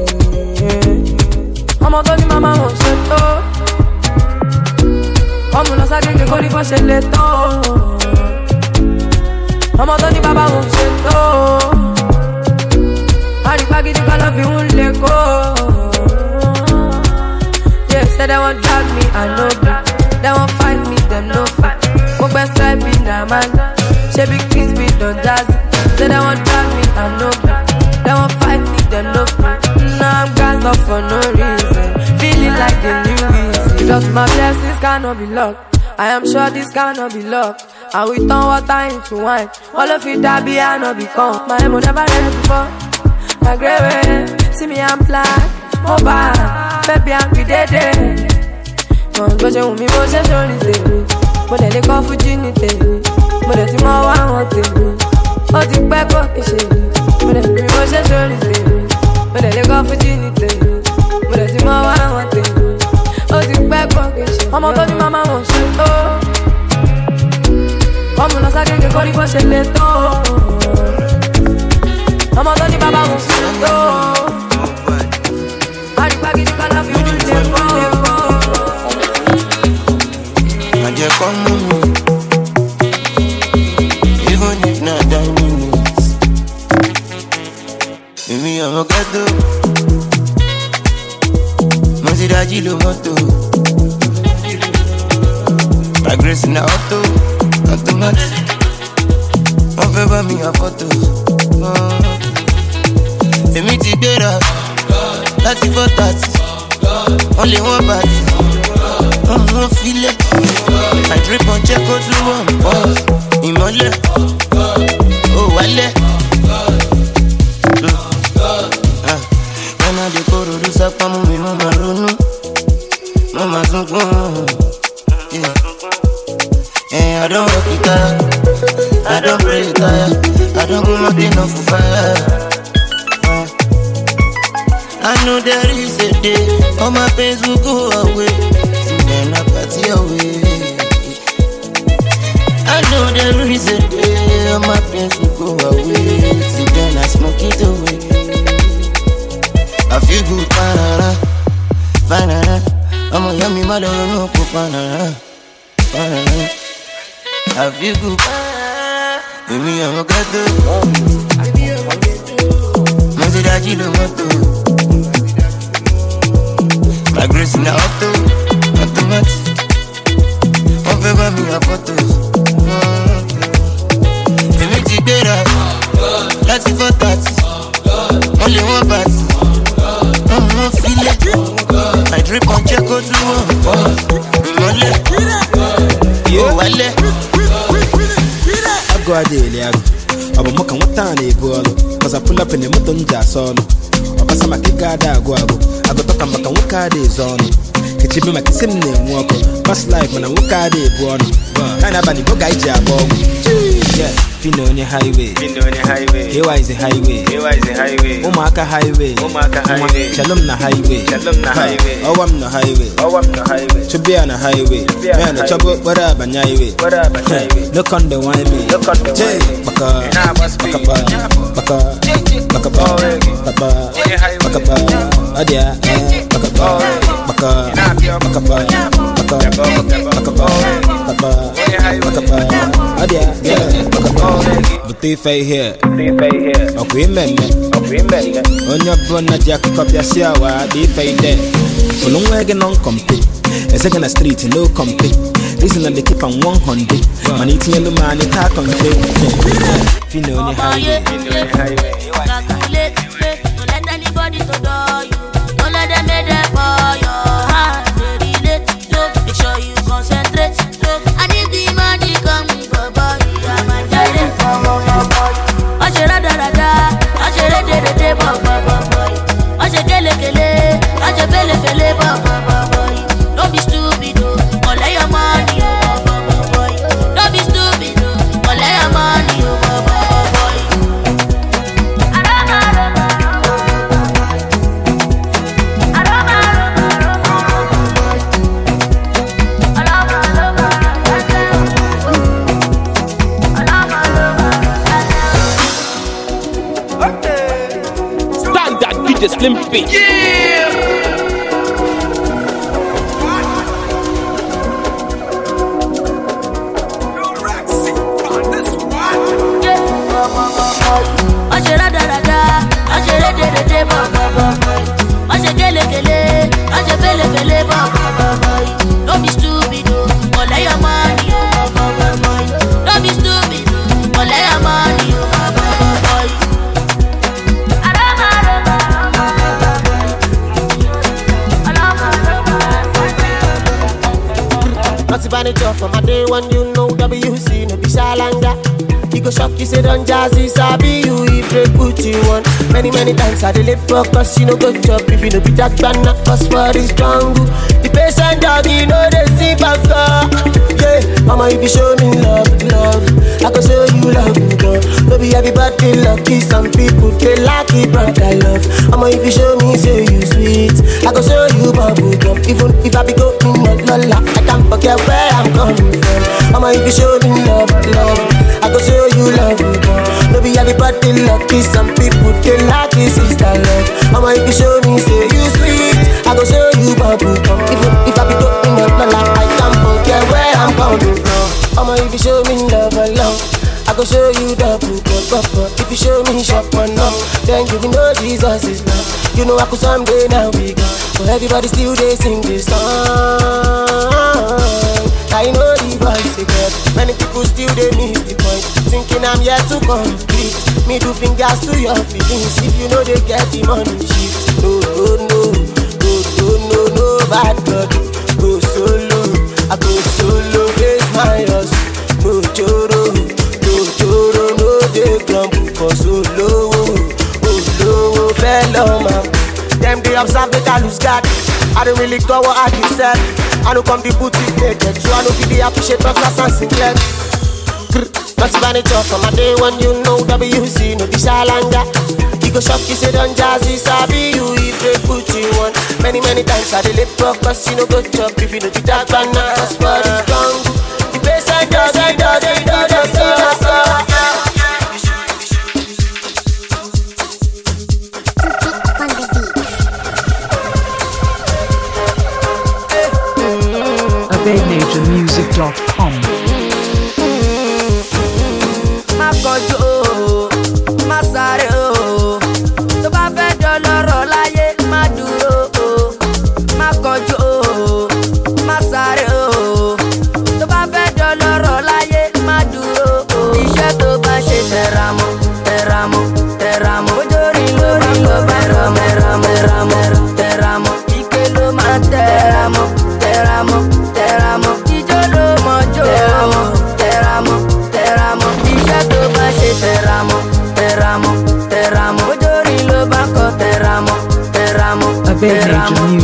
Ọmọ tó ní màmá wọn ṣe tó. Ọmọ lọ ságége kó ní bó ṣe lè tó. Ọmọ tó ní bàbá wọn ṣe tó. Àrígbá gidi kan lọ fi ń lè kó. Yeah, say they wan drag me, I no do. They wan fight me, them no fight. Mo gbẹ́sẹ̀ bí Naman, ṣé big things be don jazzy. Say they want drag me, I know. They want fight me, them no fight. Now I'm gassed up for no reason. Feeling like the new reason. Just my blessings cannot be locked. I am sure this cannot be locked. And we turn water into wine. All of it that be I not become. My emo never read before. My grey way, see me I'm black. Mobile, baby I'm dead. But you want me, but you show this day. But then they call for Ginny. But then tomorrow I want to. Ó ti pẹ́ kó kì í ṣe rí. Mo dẹ̀ fi mo ṣe sórí tèmi. Mo dẹ̀ lè kọ́ fújì ní tèmi. Mo dẹ̀ ti mọ wá àwọn tèmi. Ó ti pẹ́ kó kì í ṣe rí. Ọmọ tó ní màmá wọn ṣe tó. Ọmọ lọ ságége kó ní bó ṣe lè tó. Ọmọ tó ní bàbá wọn ṣe tó. Àrígbá gidi kan láfi ń lè kọ́. Àjẹ́ kọ́ mú mi. I'm ghetto. Mo ti dájí lo mọ́tò. My grace in the auto, automatic. Wọ́n fẹ́ bá mi ya fọ́tò. Èmi ti gbéra láti 4:30. Wọ́n lé wọ́n bàtì. Wọ́n filẹ̀. I drip on check go to one pause. Ìmọ̀lẹ̀. Ó wálẹ̀. De coro do sapamo mi mama runu, mama sunkun. I don't work it tired, I don't pray it tired, I don't go nothing off for fire. I know there is a day, all my pains will go away, and then I party away. I know there is a day, all my pains will go away, and then I smoke it away. I feel good, banana, banana. I'm a yummy mother, no banana, banana. I feel good, baby, I'm a gato. Must that you know what to? My grace in the auto, automatic. One favor me a photo. Baby, together, that's it for that. Only one party. I drip on check go to one. Eliago. Aba moka watani buolo. Cause I pull up in the motonja solo. Aba sama kigada guago. I go talk about wakade zone. Kichibi makisimne mwoko. Fast life man wakade buono. Kana bani boga ija bogo. Yeah, Fino on the highway. Here is the highway. Omaka highway. Shalom na highway. Owam na highway. To be on a highway. Man, a trouble, whatever, highway. Look on the wine me. Jay, Baka, Adia, Butife here. Agreement. On your brother, Jack Copiasia, Butife there. For long wagon on company. A second a street, no company. Listen and they keep on 100. Man eating yellow man, it talk on the Fino on the highway. Don't let anybody to do you. Don't let them make them for your heart. They relate, so make sure you concentrate. I need the money coming for boy. I'm a direct for boy. I should have done that. I should have done the boy. I should kill it. I should feel it, boy. Don't be stupid, collect your money, boy. Don't be stupid, collect your money, boy. DJ Slim Fit. Don't be stupid, collect your money, don't be stupid, collect your money, Not to manage off from my day one, you know WC, no be Shalanga. You go shop, you say don't jazzy, sabi you if they put you on. Many times I delay focus, you know go chop if you know be that banana, cause for is strong. The patient dog, you know they see back. Yeah, mama, if you show me love, I can show you love, girl. Maybe everybody lucky, some people they lucky, but I love. Mama, if you show me, say you sweet, I can show you bubble gum. Even if I be going lola, I can't forget where I'm coming from. Mama, if you show me love, I can show you love, girl. Maybe everybody lucky, some people they lucky, sister love. Mama, if you show me, say you sweet, I can show you bubble gum. Even if I be going lola, I can't forget where I'm coming from. Mama, if you show me love alone, I go show you the book of. If you show me shop one up, then you will know Jesus is love. You know I could someday now be gone, but everybody still they sing this song. I know the voice again. Many people still they miss the point, thinking I'm here to complete. Me do fingers to your feelings. If you know they get the money shift. No, bad blood. Go solo, I go solo, face my house. No choro, no they grumble. Cause oh, fellow man. Them they observe that I lose God. I don't really go what I said. I don't come the boutique naked, so I don't feel they appreciate my class and singlet. Not to manage off from my day one, you know WC, no be Shalanga. You go shop, you say don't jazzy, sabi you if they put you on. Many times I delay focus, you know go chop if you know the dark banana, cause for the strong. The best I does, they do the same. AbedNatureMusic.com. Má kọjú o, má sáré o, tó bá fẹ́ dọ́lọ́rọ̀ láyé má dúró o. Má kọjú o, má sáré o, tó bá fẹ́ dọ́lọ́rọ̀ láyé má dúró o. Iṣẹ́ tó bá ṣe tẹra mọ́, ojórí lórí ló tẹra mọ́, ike ló máa tẹra mọ́, ijó ló mọ̀ jó.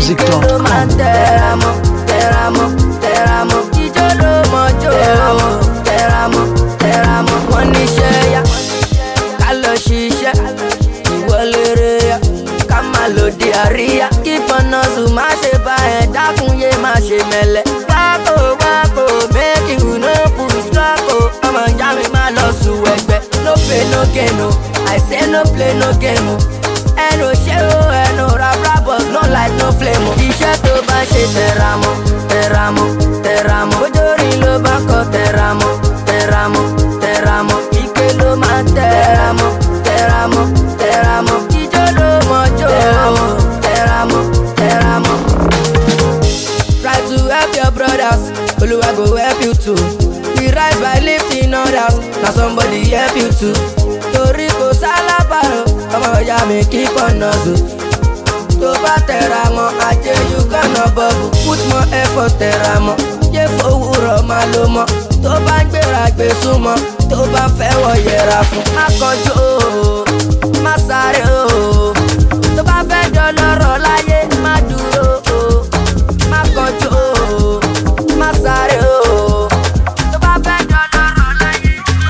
Music.com. Teramo, teramo, teramo, ijolo mojo. Teramo, teramo, wọ́n ní ṣe ya, ká lọ ṣiṣẹ́, ìwọlére ya, ká má lò di àríyá. Keep on hustle, má ṣe bá ẹ̀ dákun yé má ṣe mẹ́lẹ̀. Wákò wákò, make you no push wákò. Ọmọ ìyá mi má lọ sùn ẹgbẹ́. No play no gain o, I say no play no game o. Ẹnu ṣé o, ẹnu rárá but no light no flame o. Iṣẹ́ tó bá ṣe tẹ̀ramọ́, tẹ̀ramọ́, tẹ̀ramọ́. Ojórin ló bá kọ tẹ̀ramọ́, tẹ̀ramọ́, tẹ̀ramọ́. Ike ló máa tẹ̀ramọ́, tẹ̀ramọ́, tẹ̀ramọ́. Ijó ló mọ̀jó, tẹ̀ramọ́, tẹ̀ramọ́. Try to help your brothers, Oluwa go help you too. We rise by lifting others, now somebody help you too. Torí kò sálábàrò, ọmọ ìyá mi keep on hustle. Tó bá tẹ̀ra mọ́, ajé you gonna bubble. Put more effort tẹ̀ra mọ́, yé fowórọ̀ máa lo mọ́. Tó bá ń gbéra gbé súnmọ́, tó bá fẹ́ wọ yẹra fún. Má kánjú o, má sáré o. Tó bá fẹ́ dọlọ́rọ̀ láyé, má dúró o. Má kánjú o, má sáré o. Tó bá fẹ́ dọlọ́rọ̀ láyé.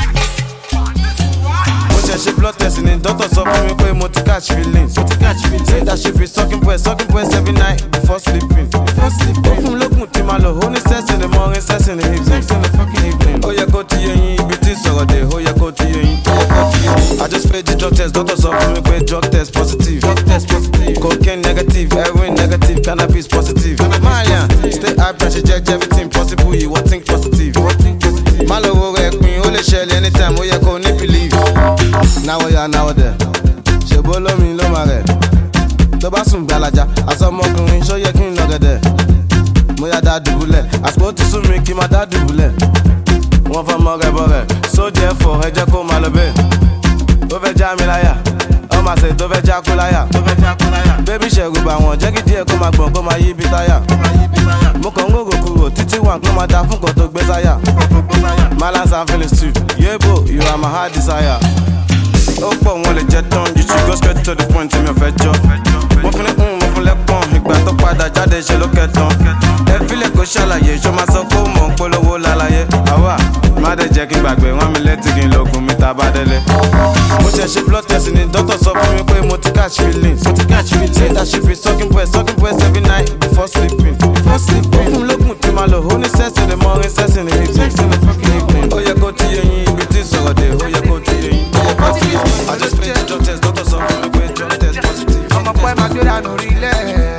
Mo ṣe ṣe blood test ni doctor sọ fún mi pé mo ti catch feelings. Say that she be sucking breast every night before sleeping. Ó fún mi lókun tí máa lò, ó ní sex in the morning, sex in the evening. Ó yẹ kó ti yé yín, ibi tí sọ̀rọ̀ dé, ó yẹ kó ti yé yín. I just paid the drug test, doctor sọ fún mi pé drug test positive. Cocaine negative, heroin negative, cannabis positive. Marian, stay hype and she check everything possible, you won't think positive. Má lọ wo rẹ̀ pin, ó lè ṣẹlẹ̀ anytime, ó yẹ kó ní believe. Now we are now there. Ṣèbó lómi ló máa rẹ̀. Tó bá sùn gbalaja, àsọmọkùnrin ṣó yẹ kí n lọ gẹ̀dẹ̀. Mo yá dá dùbúlẹ̀, àsìkò ti sún mi kí n máa dá dùbúlẹ̀. Wọ́n fọ́ mọ́ rẹ̀ bọ̀ rẹ̀, so therefore ẹ jẹ́ kó máa lọ bẹ́ẹ̀. Ó fẹ́ já mi láyà, ọmọ àṣẹ tó fẹ́ já kú láyà. Bébí ṣẹ̀rù bà wọ́n, jẹ́ kí díẹ̀ kó máa gbọ̀n kó máa yí bí táyà. Mo kàn ń gògò kúrò títí wà kó máa da fún kan tó gbé sáyà. Malance and feelings too, yebo, you are my heart desire. Ó pọ̀ wọn lè jẹ tán, you should go straight to the point tí mi ò fẹ́ jọ. Mo fún ní mo fún lẹ́pọ̀n, ìgbà tó padà jáde ṣe ló kẹtàn. Ẹ fílẹ̀ kó ṣàlàyé, ṣó máa sọ pé ó mọ̀ ń polówó lálàyé. Àwa má dẹ̀ jẹ́ kí n gbàgbé, wọ́n mi létí kí n lògùn mi ta bá délé. Mo ṣe ṣe blood test ni doctor sọ fún mi pé mo ti catch feelings. Say that she be sucking breast every night before sleeping. Ó fún mi lókun tí máa lò, ó ní sex in the morning, sex in the evening. Ó yẹ kó ti yé yín, ibi tí sọ̀rọ̀ dé, ó yẹ kó ti yé yín. I just paid the drug test, doctor sọ fún mi pé drug test positive. I'm a boy, my dude, I no relent.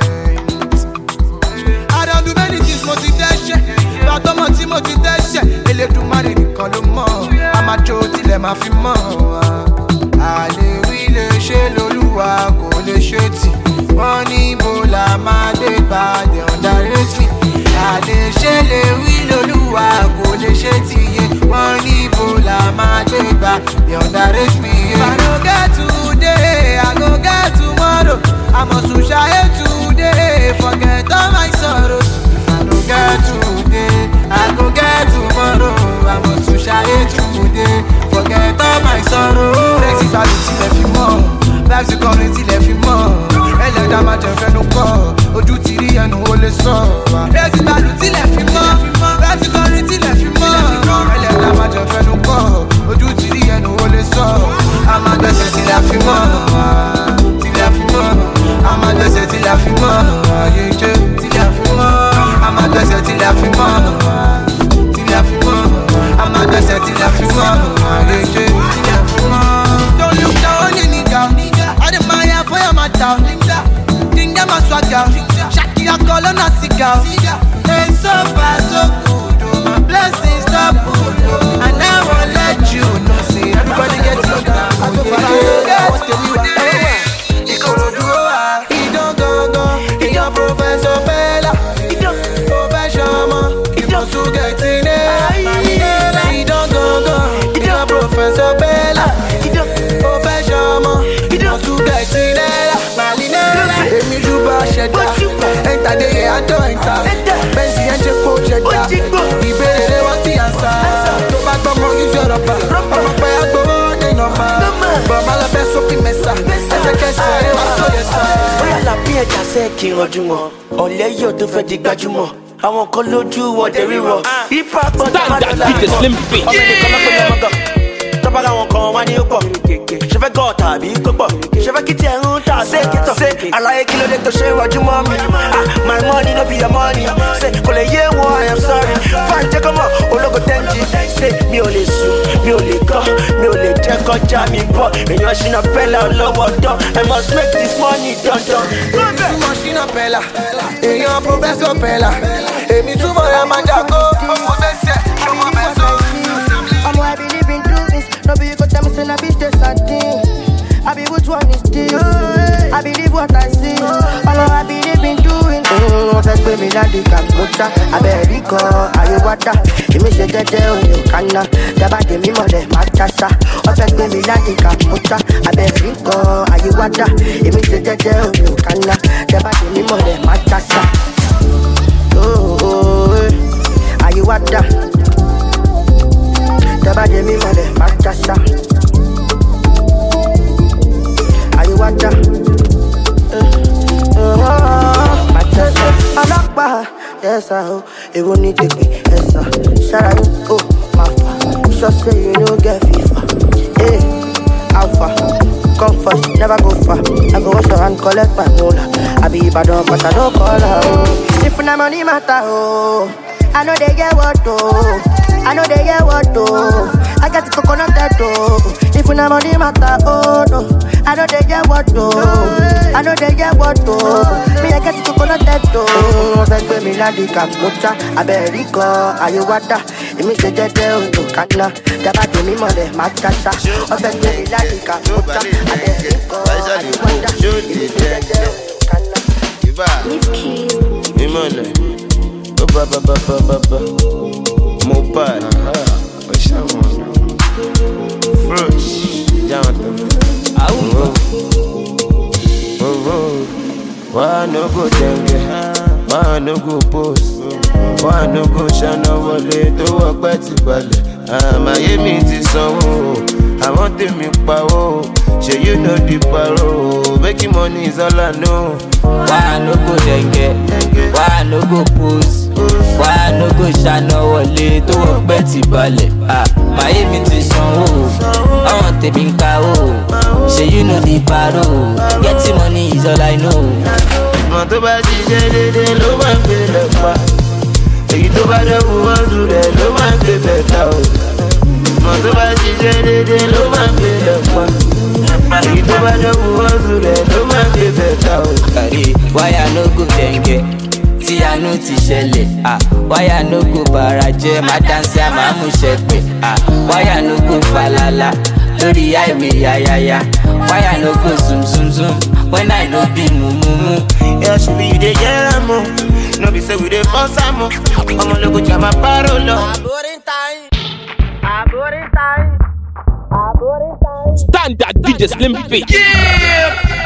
I don't do many things, mo ti dẹ́ṣẹ̀. Bàtọ́ mọ̀ tí mo ti dẹ́ṣẹ̀. Elédùmarè nìkan ló mọ̀. A máa jó tilẹ̀ máa fi mọ̀. Àlè wí lè ṣe lolúwa kò lè ṣe tì. Wọ́n ní ibo la máa gbé gbàdé underrate me. Àlè ṣe lè wí lolúwa kò lè ṣe tì yé. Wọ́n ní ibo la máa gbé gbàdé underrate me. If I no get today, I go get tomorrow. I must to shine today, forget all my sorrows. If I no get today, I go get tomorrow. I must to shine today, forget all my sorrows. Rexy balu tilẹ̀ fi mọ́, Vibes kọrin tilẹ̀ fi mọ́. Ẹlẹ́dàá máa jẹ fẹ́nu kọ́, ojú ti rí ẹnu ó lè sọ. Rexy balu tilẹ̀ fi mọ́, Vibes kọrin tilẹ̀ fi mọ́. Ẹlẹ́dàá máa jẹ fẹ́nu kọ́, ojú ti rí ẹnu ó lè sọ. A máa gbẹ̀sẹ̀ tilẹ̀ fi mọ́, tilẹ̀ fi mọ́. A máa gbẹ̀sẹ̀ tilẹ̀ fi mọ́, ayé jẹ́ tilẹ̀ fi mọ́. A máa gbẹ̀sẹ̀ tilẹ̀ fi mọ́, tilẹ̀ fi mọ́. A máa gbẹ̀sẹ̀ tilẹ̀ fi mọ́, ayé jẹ́ tilẹ̀ fi mọ́. Don't look down on your nigga, I admire for your matter. Think them a swagger, Shakira call on a cigar. Hey, so far so good, oh, my blessings double, oh. And I won't let you know, see everybody get low down. I go for he don't go, he don't Professor Bella. He don't professional, he don't to get in it. He don't go, he don't Professor Bella. He don't professional, he don't to get in it. Malinela, Emi Juba Shedda, enter the air, I don't enter. Benzi and Chepo Shedda, he better want the answer. To back the money, you're up. I'm a player, go on, they know man. But my best up in Mesa, as I can say, I saw yes. Oya la piẹja sẹ kí n rọjú wọn. lẹ́yọ̀ tó fẹ́ di gbajúmọ̀. Àwọn kan lójú wọn dẹ̀ ríwọ̀. Hip hop gbọ́dọ̀ máa dọ̀la. DJ Slim Fit. Ọmọ ẹnìkan lọ́pọ̀ lọ́mọ́gàn. Tọ́ba àwọn kan wá ní ó pọ̀. Ṣé fẹ́ gọ́ tàbí kó pọ̀? Ṣé fẹ́ kí tí ẹ̀ ń tà sí kítọ̀? Àlàyé kí ló dé tó ṣe wájú mọ́ mi? My money no be your money. Kò lè yé wọn, I am sorry. Fáì jẹ́ kọ́mọ̀ ológo tẹ́ǹjì. Mi ò lè sùn, mi ò lè kọ́, mi ò lè jẹ́ kọjá mi bọ̀. Èèyàn ṣìnà pẹ́lá lọ́wọ́ dán. I must make this money dandan. Túmọ̀ ṣìnà pẹ́lá, èèyàn Professor Pẹ́lá. Èmi túmọ̀ ẹ̀ máa jago, ọmọ bẹ́sẹ̀, ọmọ bẹ́sọ̀. I believe in doing. No be you go tell me say na bitch dey something. I be which one is this? I believe what I see. All I believe in doing. Fẹ́ gbé mi láti kàmúta. Abẹ́rẹ́ kọ́ ayé wáta. Èmi ṣe jẹ́jẹ́ òní òkànnà. Dábàá tèmi mọ̀lẹ́ máa tàṣà. Wọ́n fẹ́ gbé mi láti kàmúta. Abẹ́rẹ́ kọ́ ayé wáta. Èmi ṣe jẹ́jẹ́ òní òkànnà. Dábàá tèmi mọ̀lẹ́ máa tàṣà. Ayé wáta. Dábàá tèmi mọ̀lẹ́ máa tàṣà. Ayé wáta. Ọlọ́pàá, yes I ho. Èwo ni tèpè, yes I. Ṣára ní o máa fà. Sure say you no get FIFA. Hey, alpha, come first, never go far. I go wash your hand, collect my moolah. I be Ibadan, but I don't call her. If na money matter, oh, I know they get what oh. I know they get what oh. I got the coconut that oh. If na money matter, oh no. I know they get what oh. I know they get what oh. Me I get the coconut that oh. Fẹ́ gbé mi láti kàmúta. Abẹ́rẹ́ kọ́ ayé wáta. Èmi ṣe jẹ́jẹ́ òjò kaná. Dábàá tèmi mọ̀lẹ́ máa tàṣà. Wọ́n fẹ́ gbé mi láti kàmúta. Abẹ́rẹ́ kọ́ ayé wáta. Èmi ṣe jẹ́jẹ́ òjò kaná. Ìmọ̀lẹ̀, ó bá Mopad, Fresh, Jonathan. Why no go dengue? Why no go post? Why no go shana wọlé tó wọ́ pẹ́ ti balẹ̀? Àmàyé mi ti sanwó, àwọn tèmi pawó. Ṣé you know the paro? Making money is all I know. Why no go dengue? Why no go post? Why no go shana wọlé tó wọ́ pẹ́ ti balẹ̀? Àmàyé mi ti sanwó, àwọn tèmi pawó. Ṣé you know the paro? Getting money is all I know. Mọ̀ tó bá ṣiṣẹ́ dédé ló máa ń gbé lẹ́pa. Èyí tó bá dẹ́kun wọ́n dùn rẹ̀ ló máa ń gbé bẹ̀ta o. Mọ̀ tó bá ṣiṣẹ́ dédé ló máa ń gbé lẹ́pa. Èyí tó bá dẹ́kun wọ́n dùn rẹ̀ ló máa ń gbé bẹ̀ta o. Wáyà no go dẹ̀ngẹ̀ tí àánú ti ṣẹlẹ̀. Wáyà no go bàrà jẹ́ máa dáńsí àmàmú ṣẹ̀pẹ̀. Wáyà no go falala lórí highway yáyáyá. Wáyà no go zoom zoom zoom when I no be mumu. Yeah, she be you dey hear am o. No be say we dey force am o. Ọmọ ológun jà máa pààrọ̀ lọ. Standard DJ Slim Fit. Yeah!